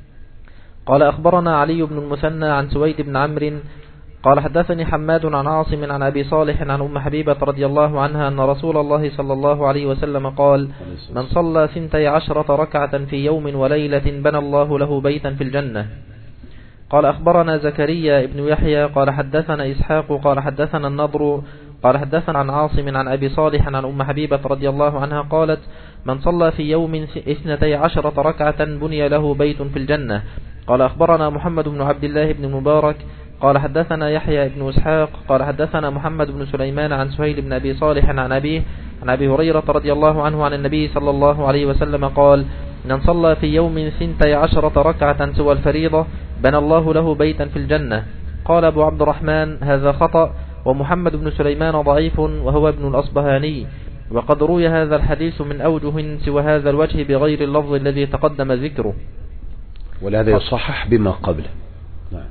قال أخبرنا علي بن المثنى عن سويد بن عمرو قال حدثني حماد عن عاصم عن أبي صالح عن أم حبيبة رضي الله عنها أن رسول الله صلى الله عليه وسلم قال: من صلى ثنتي عشرة ركعة في يوم وليلة بنى الله له بيتا في الجنة. قال أخبرنا زكريا بن يحيى قال حدثنا إسحاق قال حدثنا النضر قال حدثنا عن عاصم عن أبي صالح عن أم حبيبة رضي الله عنها قالت: من صلى في يوم اثنتي عشرة ركعة بني له بيت في الجنة. قال أخبرنا محمد بن عبد الله بن المبارك قال حدثنا يحيى بن إسحاق قال حدثنا محمد بن سليمان عن سهيل بن أبي صالح عن أبيه عن أبي هريرة رضي الله عنه عن النبي صلى الله عليه وسلم قال: من صلى في يوم ثنتي عشرة ركعة سوى الفريضة بنى الله له بيتا في الجنة. قال أبو عبد الرحمن: هذا خطأ، ومحمد بن سليمان ضعيف وهو ابن الأصبهاني، وقد روي هذا الحديث من أوجه سوى هذا الوجه بغير اللفظ الذي تقدم ذكره. ولهذا يصحح بما قبله. نعم.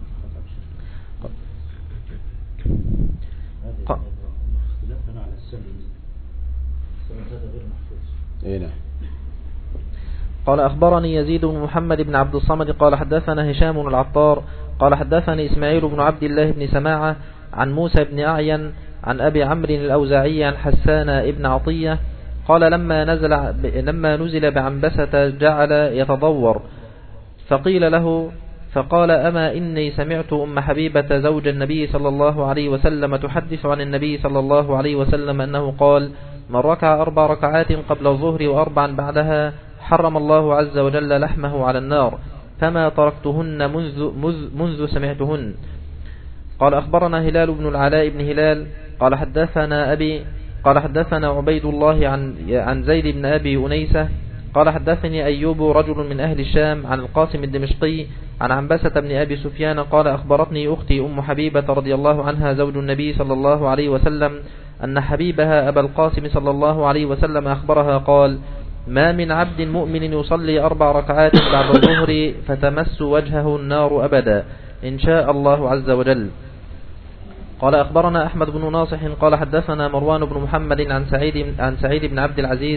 اختلافنا على السند السند هذا غير محفوظ. اي نعم. قال أخبرني يزيد بن محمد بن عبد الصمد قال حدثنا هشام العطار قال حدثني إسماعيل بن عبد الله بن سماعة عن موسى بن أعين عن أبي عمرو الأوزاعي عن حسان ابن عطية قال: لما نزل لما نزل بعنبسة جعل يتضور، فقيل له فقال: أما إني سمعت أم حبيبة زوج النبي صلى الله عليه وسلم تحدث عن النبي صلى الله عليه وسلم أنه قال: من ركع أربع ركعات قبل الظهر وأربعا بعدها حرم الله عز وجل لحمه على النار، فما تركتهن منذ, منذ, منذ سمعتهن. قال أخبرنا هلال بن العلاء بن هلال قال حدثنا أبي قال حدثنا عبيد الله عن عن زيد بن أبي أنيسة قال حدثني أيوب رجل من أهل الشام عن القاسم الدمشقي عن عنبسة بن أبي سفيان قال: أخبرتني أختي أم حبيبة رضي الله عنها زوج النبي صلى الله عليه وسلم أن حبيبها أبا القاسم صلى الله عليه وسلم أخبرها قال: ما من عبد مؤمن يصلي أربع ركعات بعد الظهر فتمس وجهه النار أبدا إن شاء الله عز وجل. قال أخبرنا أحمد بن ناصح قال حدثنا مروان بن محمد عن سعيد عن سعيد بن عبد العزيز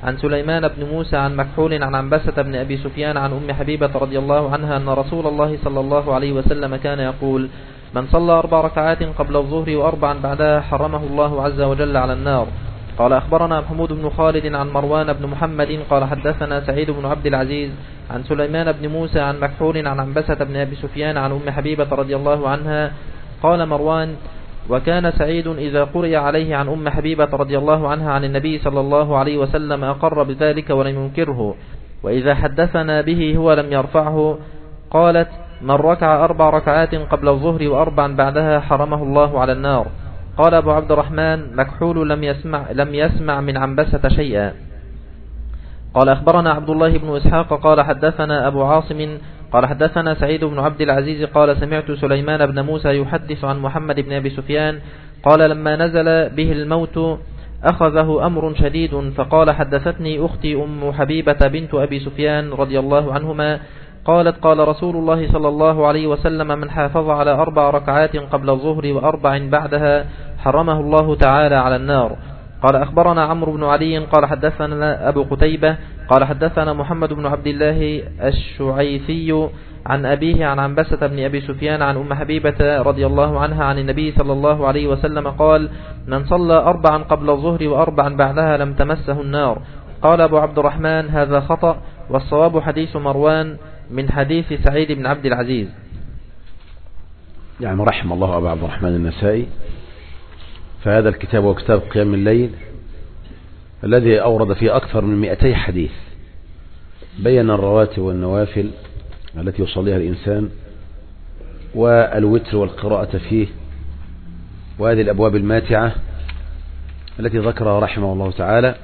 عن سليمان بن موسى عن مكحول عن عنبسة بن أبي سفيان عن أم حبيبة رضي الله عنها أن رسول الله صلى الله عليه وسلم كان يقول: من صلى أربع ركعات قبل الظهر وأربعا بعدها حرمه الله عز وجل على النار. قال أخبرنا محمود بن خالد عن مروان بن محمد قال حدثنا سعيد بن عبد العزيز عن سليمان بن موسى عن مكحول عن عنبسة بن أبي سفيان عن أم حبيبة رضي الله عنها. قال مروان: وكان سعيد إذا قرئ عليه عن أم حبيبة رضي الله عنها عن النبي صلى الله عليه وسلم أقر بذلك ولم ينكره، وإذا حدثنا به هو لم يرفعه. قالت: من ركع أربع ركعات قبل الظهر وأربعا بعدها حرمه الله على النار. قال أبو عبد الرحمن: مكحول لم يسمع, لم يسمع من عنبسة شيئا. قال أخبرنا عبد الله بن إسحاق قال حدثنا أبو عاصم قال حدثنا سعيد بن عبد العزيز قال سمعت سليمان بن موسى يحدث عن محمد بن أبي سفيان قال: لما نزل به الموت أخذه أمر شديد، فقال: حدثتني أختي أم حبيبة بنت أبي سفيان رضي الله عنهما قالت: قال رسول الله صلى الله عليه وسلم: من حافظ على أربع ركعات قبل الظهر وأربع بعدها حرمه الله تعالى على النار. قال أخبرنا عمرو بن علي قال حدثنا أبو قتيبة قال حدثنا محمد بن عبد الله الشعيثي عن أبيه عن عنبسة بن أبي سفيان عن أم حبيبة رضي الله عنها عن النبي صلى الله عليه وسلم قال: من صلى أربعا قبل الظهر وأربعا بعدها لم تمسه النار. قال أبو عبد الرحمن: هذا خطأ، والصواب حديث مروان من حديث سعيد بن عبد العزيز. يعني رحم الله أبو عبد الرحمن النسائي. فهذا الكتاب هو كتاب قيام الليل الذي أورد فيه أكثر من مئتي حديث، بين الرواتب والنوافل التي يصليها الإنسان والوتر والقراءة فيه، وهذه الأبواب الماتعة التي ذكرها رحمه الله تعالى.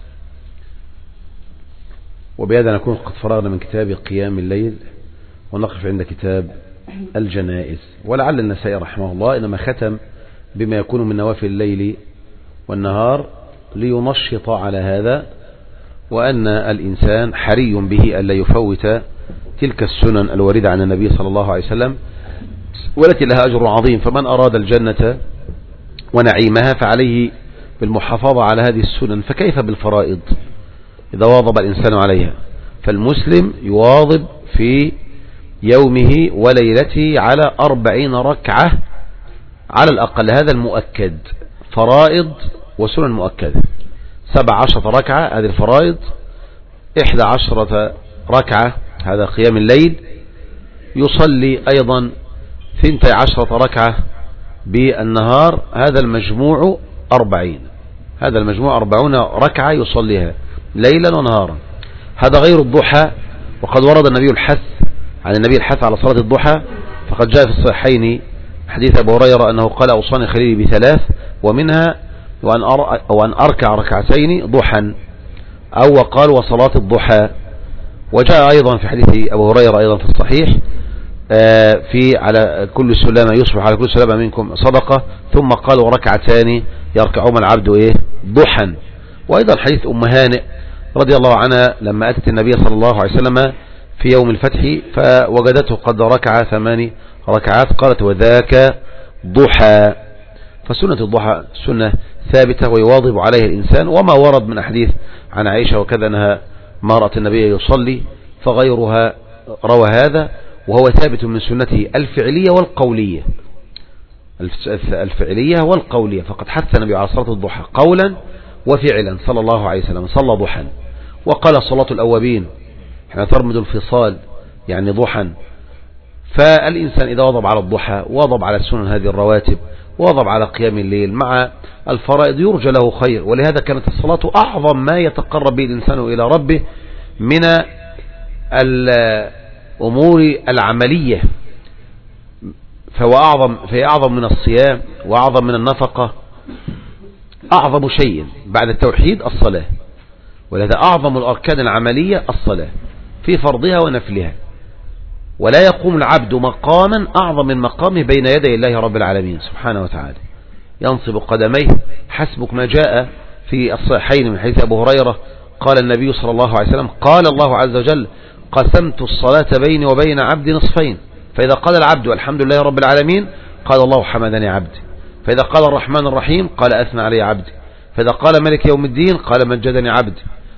وبهذا نكون قد فرغنا من كتاب قيام الليل، ونقف عند كتاب الجنائز. ولعل النسائي رحمه الله إنما ختم بما يكون من نوافل الليل والنهار لينشط على هذا، وأن الإنسان حري به ألا يفوت تلك السنن الواردة عن النبي صلى الله عليه وسلم والتي لها أجر عظيم. فمن أراد الجنة ونعيمها فعليه بالمحافظة على هذه السنن، فكيف بالفرائض إذا واظب الإنسان عليها؟ فالمسلم يواظب في يومه وليلته على أربعين ركعة على الأقل، هذا المؤكد، فرائض وسنن مؤكدة. سبع عشرة ركعة هذه الفرائض، إحدى عشرة ركعة هذا قيام الليل، يصلي أيضا ثنتي عشرة ركعة بالنهار، هذا المجموع أربعين، هذا المجموع أربعون ركعة يصليها ليلا ونهارا. هذا غير الضحى، وقد ورد النبي الحث عن النبي الحث على صلاة الضحى، فقد جاء في الصحيحين حديث أبو هريرة أنه قال: أوصاني خليلي بثلاث، ومنها وأن, أر... وأن أركع ركعتين ضحى، أو وقال وصلاة الضحى. وجاء أيضا في حديث أبو هريرة أيضا في الصحيح في على كل سلامة يصبح على كل سلامة منكم صدقة، ثم قال وركعتان يركعهما العبد إيه ضحى. وأيضا حديث أم هانئ رضي الله عنها لما أتت النبي صلى الله عليه وسلم في يوم الفتح فوجدته قد ركع ثماني ركعات، قالت: وذاك ضحى. فسنة الضحى سنة ثابتة ويواظب عليها الإنسان. وما ورد من أحاديث عن عائشة وكذا أنها ما رأت النبي يصلي، فغيرها روى هذا، وهو ثابت من سنته الفعلية والقولية، الفعلية والقولية. فقد حث النبي على صلاة الضحى قولا وفعلا صلى الله عليه وسلم، صلى ضحى. وقال: صلاة الأوابين حين ترمد الفصال يعني ضحى. فالإنسان إذا وضب على الضحى، وضب على السنن هذه الرواتب، وضب على قيام الليل مع الفرائض، يرجى له خير. ولهذا كانت الصلاة أعظم ما يتقرب به الإنسان إلى ربه من الأمور العملية، فهو أعظم فهي أعظم من الصيام وأعظم من النفقة. أعظم شيء بعد التوحيد الصلاة، ولهذا أعظم الأركان العملية الصلاة في فرضها ونفلها. ولا يقوم العبد مقاما أعظم من مقامه بين يدي الله رب العالمين سبحانه وتعالى، ينصب قدميه حسبك ما جاء في الصحيحين من حديث أبو هريرة قال النبي صلى الله عليه وسلم: قال الله عز وجل: قسمت الصلاة بيني وبين عبدي نصفين، فإذا قال العبد الحمد لله رب العالمين قال الله حمدني عبدي، فإذا قال الرحمن الرحيم قال أثنى علي عبدي، فإذا قال ملك يوم الدين قال مجدني عبدي،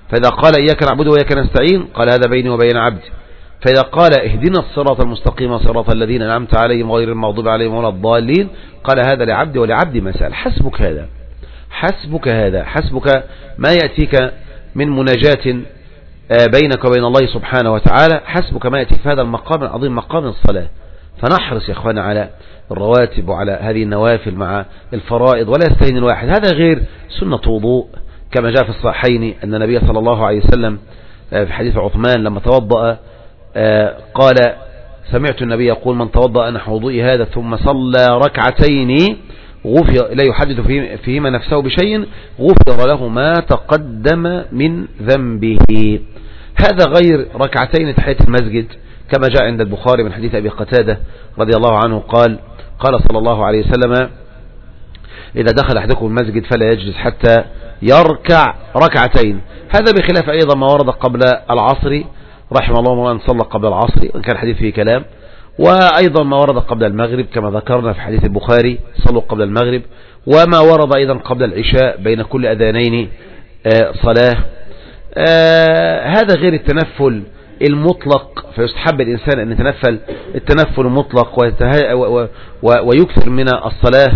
فإذا قال إياك نعبد وإياك نستعين قال هذا بيني وبين عبدي. فإذا قال اهدنا الصراط المستقيم صراط الذين أنعمت عليهم غير المغضوب عليهم ولا الضالين قال هذا لعبدي ولعبدي ما سأل. حسبك هذا، حسبك هذا، حسبك ما يأتيك من مناجاة بينك وبين الله سبحانه وتعالى، حسبك ما يأتيك في هذا المقام العظيم مقام الصلاة. فنحرص يا إخوانا على الرواتب وعلى هذه النوافل مع الفرائض، ولا يستهين الواحد. هذا غير سنة وضوء كما جاء في الصحيحين أن النبي صلى الله عليه وسلم في حديث عثمان لما توضأ قال سمعت النبي يقول من توضأ نحو وضوئي هذا ثم صلى ركعتين غفر لا يحدث فيهما نفسه بشيء غفر له ما تقدم من ذنبه. هذا غير ركعتين تحية المسجد كما جاء عند البخاري من حديث أبي قتادة رضي الله عنه قال قال صلى الله عليه وسلم إذا دخل أحدكم المسجد فلا يجلس حتى يركع ركعتين. هذا بخلاف أيضا ما ورد قبل العصر رحمه الله من صلى قبل العصر وإن كان الحديث فيه كلام، وأيضا ما ورد قبل المغرب كما ذكرنا في حديث البخاري صلوا قبل المغرب، وما ورد أيضا قبل العشاء بين كل أذانين صلاة. هذا غير التنفل المطلق، فيستحب الإنسان أن يتنفل التنفل المطلق ويكثر من الصلاة.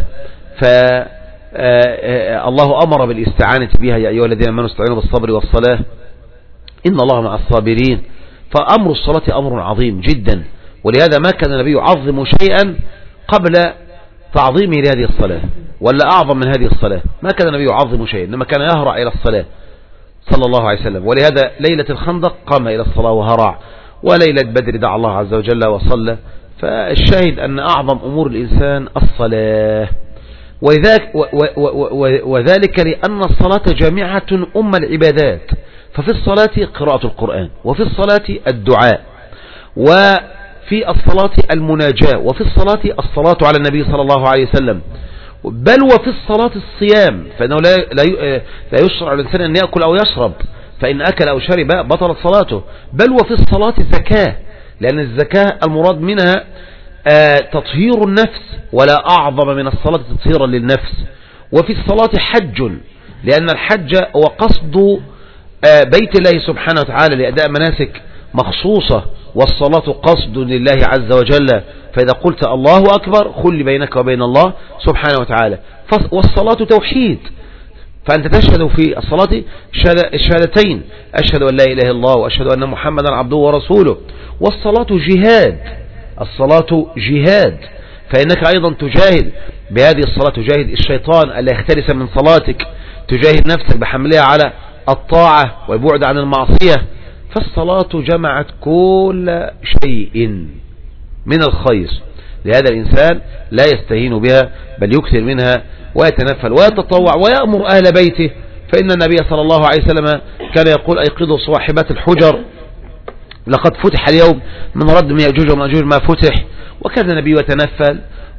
فالله أمر بالاستعانة بها يا أيها الذين آمنوا استعينوا بالصبر والصلاة إن الله مع الصابرين. فأمر الصلاة أمر عظيم جدا، ولهذا ما كان النبي يعظم شيئا قبل تعظيمه لهذه الصلاة ولا أعظم من هذه الصلاة. ما كان النبي يعظم شيئا إنما كان يهرع إلى الصلاة صلى الله عليه وسلم. ولهذا ليلة الخندق قام إلى الصلاة وهرع، وليلة بدر دعا الله عز وجل وصلى. فالشاهد أن أعظم أمور الإنسان الصلاة، وذلك, وذلك لأن الصلاة جامعة أم العبادات. ففي الصلاة قراءة القرآن، وفي الصلاة الدعاء، وفي الصلاة المناجاة، وفي الصلاة الصلاة على النبي صلى الله عليه وسلم، بل وفي الصلاة الصيام، فإنه لا, لا يشرع الإنسان أن يأكل أو يشرب، فإن أكل أو شرب بطلت صلاته. بل وفي الصلاة الزكاة، لأن الزكاة المراد منها تطهير النفس، ولا أعظم من الصلاة تطهيرا للنفس. وفي الصلاة حج، لأن الحج هو قصد بيت الله سبحانه وتعالى لأداء مناسك مخصوصة، والصلاة قصد لله عز وجل. فإذا قلت الله أكبر خل بينك وبين الله سبحانه وتعالى. والصلاة توحيد، فأنت تشهد في الصلاة الشهادتين أشهد أن لا إله إلا الله وأشهد أن محمدا عبده ورسوله. والصلاة جهاد، الصلاة جهاد، فإنك أيضا تجاهد بهذه الصلاة، تجاهد الشيطان ألا يختلس من صلاتك، تجاهد نفسك بحملها على الطاعة والبعد عن المعصية. فالصلاة جمعت كل شيء من الخير، لهذا الإنسان لا يستهين بها بل يكثر منها ويتنفل ويتطوع ويأمر أهل بيته. فإن النبي صلى الله عليه وسلم كان يقول أيقظوا صواحبات الحجر لقد فتح اليوم من رد من يأجوج ومأجوج ما فتح. وكان النبي يتنفل،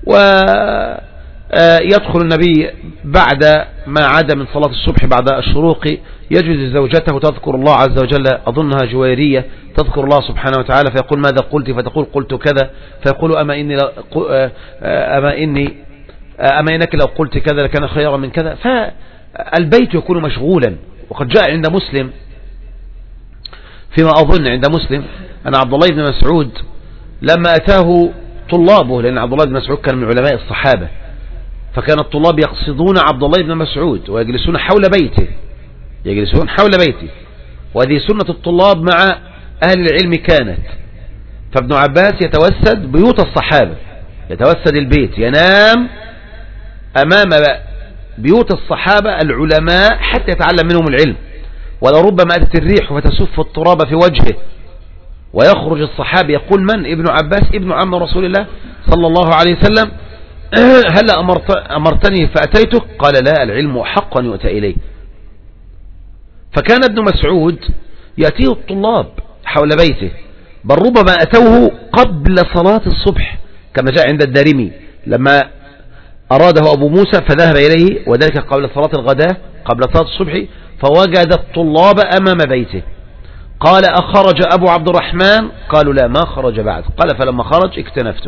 ويدخل النبي بعد ما عاد من صلاة الصبح بعد الشروق يجد زوجته تذكر الله عز وجل، أظنها جويرية، تذكر الله سبحانه وتعالى، فيقول ماذا قلت؟ فتقول قلت كذا، فيقول أما إني أما إني أما إنك لو قلت كذا لكان خيرا من كذا. فالبيت يكون مشغولا. وقد جاء عند مسلم فيما أظن عند مسلم أن عبد الله بن مسعود لما أتاه طلابه، لأن عبد الله بن مسعود كان من علماء الصحابة، فكان الطلاب يقصدون عبد الله بن مسعود ويجلسون حول بيته، يجلسون حول بيته، وهذه سنة الطلاب مع أهل العلم كانت. فابن عباس يتوسد بيوت الصحابة، يتوسد البيت، ينام أمام بيوت الصحابة العلماء حتى يتعلم منهم العلم. ولربما أتت الريح فتسف التراب في وجهه ويخرج الصحابي يقول من؟ ابن عباس ابن عم رسول الله صلى الله عليه وسلم، هل أمرت أمرتني فأتيتك؟ قال لا، العلم أحق أن يؤتى إليه. فكان ابن مسعود يأتيه الطلاب حول بيته، بل ربما أتوه قبل صلاة الصبح كما جاء عند الدارمي لما أراده أبو موسى فذهب إليه، وذلك قبل صلاة الغداء قبل صلاة الصبح، فوجد الطلاب أمام بيته. قال أخرج أبو عبد الرحمن؟ قالوا لا، ما خرج بعد. قال فلما خرج اكتنفته،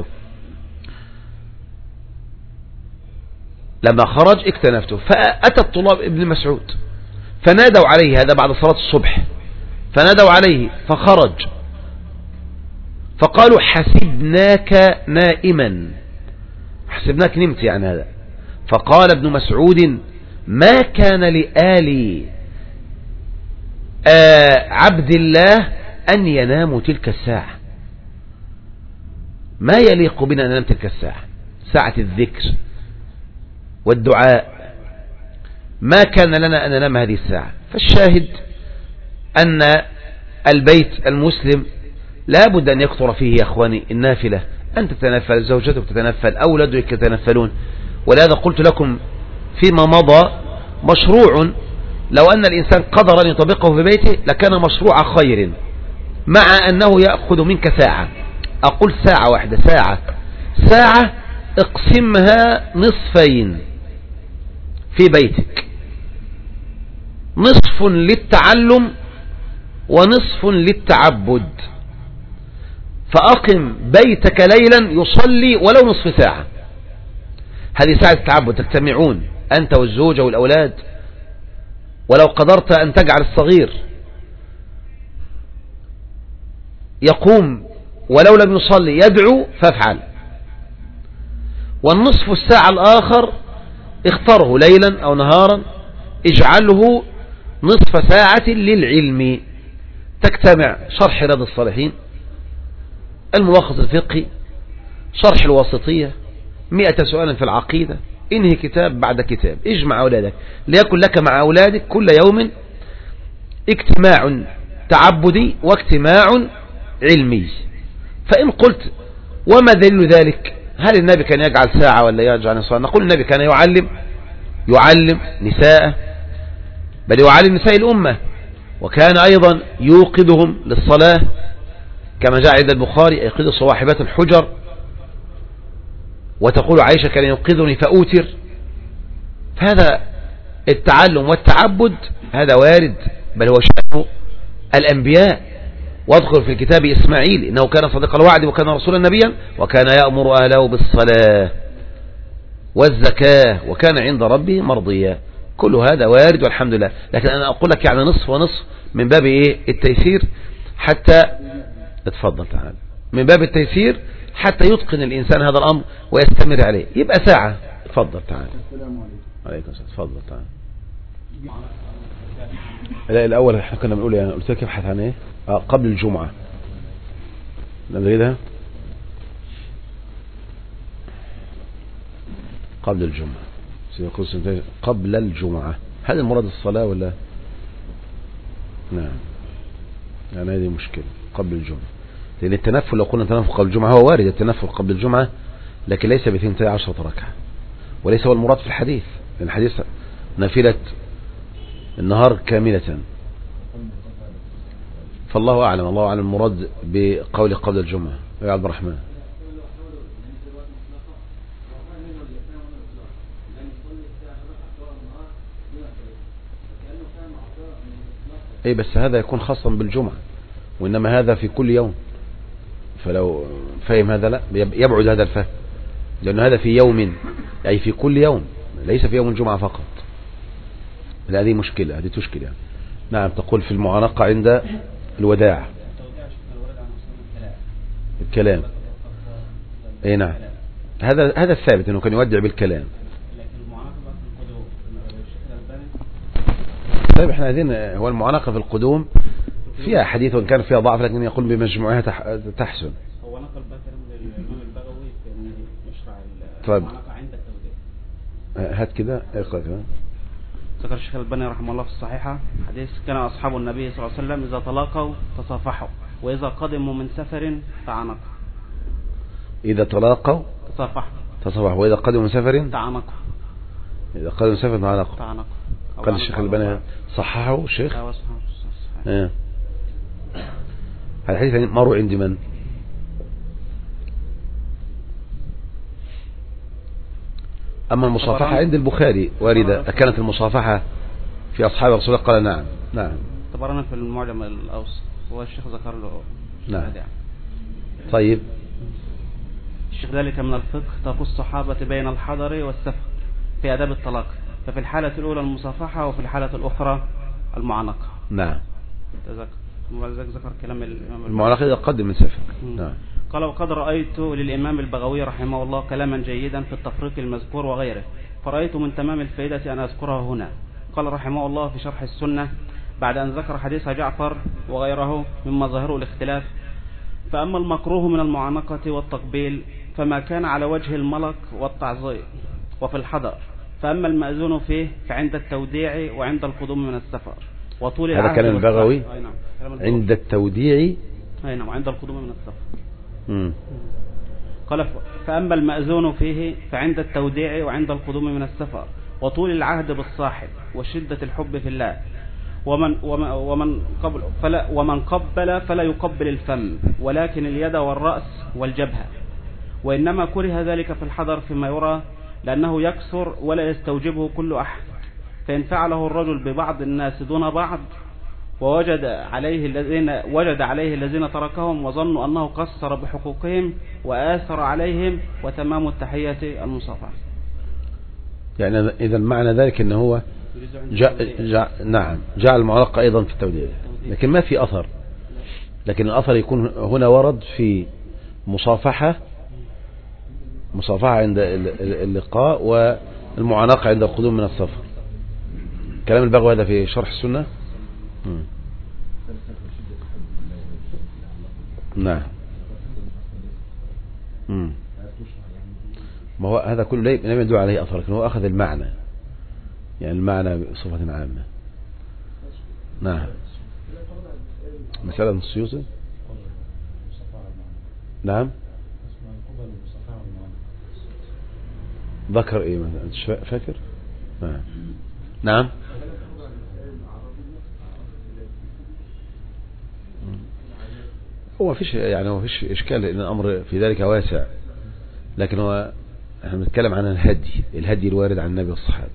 لما خرج اكتنفته. فأتى الطلاب ابن مسعود فنادوا عليه، هذا بعد صلاة الصبح، فنادوا عليه فخرج، فقالوا حسبناك نائما، حسبناك نمت يعني هذا. فقال ابن مسعود ما كان لآل آه عبد الله أن يناموا تلك الساعة، ما يليق بنا أن ننام تلك الساعة، ساعة الذكر والدعاء، ما كان لنا أن ننام هذه الساعة. فالشاهد أن البيت المسلم لا بد أن يكثر فيه يا أخواني النافلة، أن تتنفل زوجتك تتنفل، أولادك يتنفلون. ولهذا قلت لكم فيما مضى مشروع لو أن الإنسان قدر أن يطبقه في بيته لكان مشروع خير، مع أنه يأخذ منك ساعة. أقول ساعة واحدة، ساعة ساعة اقسمها نصفين في بيتك، نصف للتعلم ونصف للتعبد، فأقم بيتك ليلا يصلي ولو نصف ساعة، هذه ساعة التعبد، تجتمعون أنت والزوجة والأولاد. ولو قدرت أن تجعل الصغير يقوم ولو لم يصلي يدعو فافعل، والنصف الساعة الآخر اختره ليلا أو نهارا، اجعله نصف ساعة للعلم، تجتمع شرح رياض الصالحين، الملخص الفقهي، شرح الواسطية، مئة سؤال في العقيدة، انهي كتاب بعد كتاب، اجمع أولادك، ليكن لك مع أولادك كل يوم اجتماع تعبدي واجتماع علمي. فإن قلت وما دليل ذلك؟ هل النبي كان يجعل ساعة ولا يجعل نصف؟ نقول النبي كان يعلم يعلم نساء، بل يعلم نساء الأمة، وكان أيضا يوقظهم للصلاة كما جاء عند البخاري يوقظ صواحبات الحجر، وتقول عائشة كان يوقظني فأوتر. فهذا التعلم والتعبد هذا وارد، بل هو شأن الأنبياء. واذكر في الكتاب إسماعيل إنه كان صديق الوعد وكان رسولا نبيا وكان يأمر أهله بالصلاة والزكاة وكان عند ربه مرضيا. كل هذا وارد والحمد لله. لكن أنا أقول لك يعني نصف ونصف من باب إيه التيسير، حتى اتفضل تعال، من باب التيسير حتى يتقن الإنسان هذا الأمر ويستمر عليه. يبقى ساعة. اتفضل تعال. السلام عليكم. عليكم السلام. اتفضل تعال. لا الأول احنا كنا بنقول يعني قلت لك ابحث عن ايه آه قبل الجمعة لما كده قبل الجمعة قبل الجمعة، هذا المراد الصلاة ولا؟ نعم، يعني هذه مشكلة قبل الجمعة، لأن التنفل لو قلنا تنفل قبل الجمعة هو وارد التنفل قبل الجمعة، لكن ليس بثنتي عشرة ركعة، وليس هو المراد في الحديث، لأن الحديث نافلة النهار كاملة. فالله أعلم، الله أعلم المراد بقول قبل الجمعة. يا عبد الرحمن اي بس هذا يكون خاصا بالجمعة، وإنما هذا في كل يوم، فلو فهم هذا لا يبعد هذا الفهم، لأن هذا في يوم أي في كل يوم، ليس في يوم الجمعة فقط. لا هذه مشكلة، هذه تشكل يعني. نعم، تقول في المعانقة عند الوداع الكلام. اي نعم، هذا هذا الثابت انه كان يودع بالكلام. طيب احنا عايزين هو المعانقة في القدوم فيها حديث وان كان فيها ضعف، لكن يقول بمجموعها تحسن. هو نقل بكر للإمام البغوي في أن يشرع طيب المعانقة عند التوديع. هات كده اقرأ كده. ذكر الشيخ الألباني رحمه الله في الصحيحة حديث كان أصحاب النبي صلى الله عليه وسلم إذا تلاقوا تصافحوا وإذا قدموا من سفر تعنقوا. إذا تلاقوا تصافحوا تصافحوا وإذا قدموا من سفر تعنقوا. إذا قدموا من سفر تعنقوا. تعنقوا. قال الشيخ الألباني صححه الشيخ. اه صححه. ايه هذا الحديث مروي عند من؟ أما المصافحة عند البخاري واردة. كانت المصافحة في أصحاب رسول الله؟ قال نعم. نعم طبعا في المعجم الأوسط والشيخ ذكر له. نعم. طيب الشيخ ذلك من الفقه تقول الصحابة بين الحضر والسفر في آداب الطلاق، ففي الحالة الأولى المصافحة وفي الحالة الأخرى المعانقة. نعم. ذكر ذكر كلام الإمام المعانقة إذا قدم من سفك. نعم. قال وقد رأيت للإمام البغوي رحمه الله كلاما جيدا في التفريق المذكور وغيره، فرأيت من تمام الفائدة أن أذكره هنا. قال رحمه الله في شرح السنة بعد أن ذكر حديث جعفر وغيره مما ظاهره الاختلاف: فأما المكروه من المعانقة والتقبيل فما كان على وجه الملك والتعظيم وفي الحضر، فأما المأذون فيه فعند التوديع وعند القدوم من السفر وطول العهد. هذا كلام البغوي. نعم. عند التوديع. أي نعم. وعند القدوم من السفر. مم. قال فأما المأذون فيه فعند التوديع وعند القدوم من السفر وطول العهد بالصاحب وشدة الحب في الله، ومن ومن ومن قبل فلا ومن قبل فلا يقبل الفم ولكن اليد والرأس والجبهة، وإنما كره ذلك في الحضر فيما يرى لأنه يكثر ولا يستوجبه كل أحد، فإن فعله الرجل ببعض الناس دون بعض ووجد عليه الذين وجد عليه الذين تركهم وظنوا أنه قصر بحقوقهم وآثر عليهم، وتمام التحية المصافحة. يعني إذا معنى ذلك أنه هو جاء جاء نعم جاء المعلقة أيضا في التوديع، لكن ما في أثر، لكن الأثر يكون هنا ورد في مصافحة مصافحة عند اللقاء والمعانقة عند القدوم من السفر. كلام البغوي هذا في شرح السنة. مم. نعم. مم. ما هو هذا كله لم يدل عليه أثر، لكن هو أخذ المعنى، يعني المعنى بصفة عامة. نعم. مسألة السيوطي. نعم. ذكر ايه مثلا انت فاكر؟ نعم. نعم. هو فيش يعني هو فيش اشكال لان الامر في ذلك واسع، لكن هو احنا بنتكلم عن الهدي الهدي الوارد عن النبي والصحابه.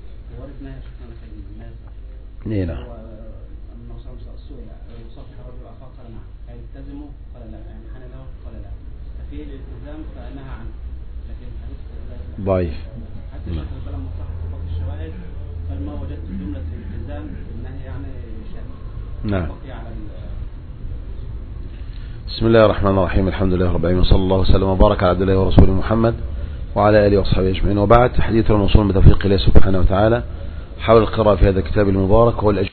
ايه نعم. ضعيف. نعم. نعم. بسم الله الرحمن الرحيم، الحمد لله رب العالمين، وصلى الله وسلم وبارك على عبد الله ورسوله محمد وعلى آله وصحبه أجمعين، وبعد. حديثنا موصول بتوفيق الله سبحانه وتعالى حول القراءة في هذا الكتاب المبارك، هو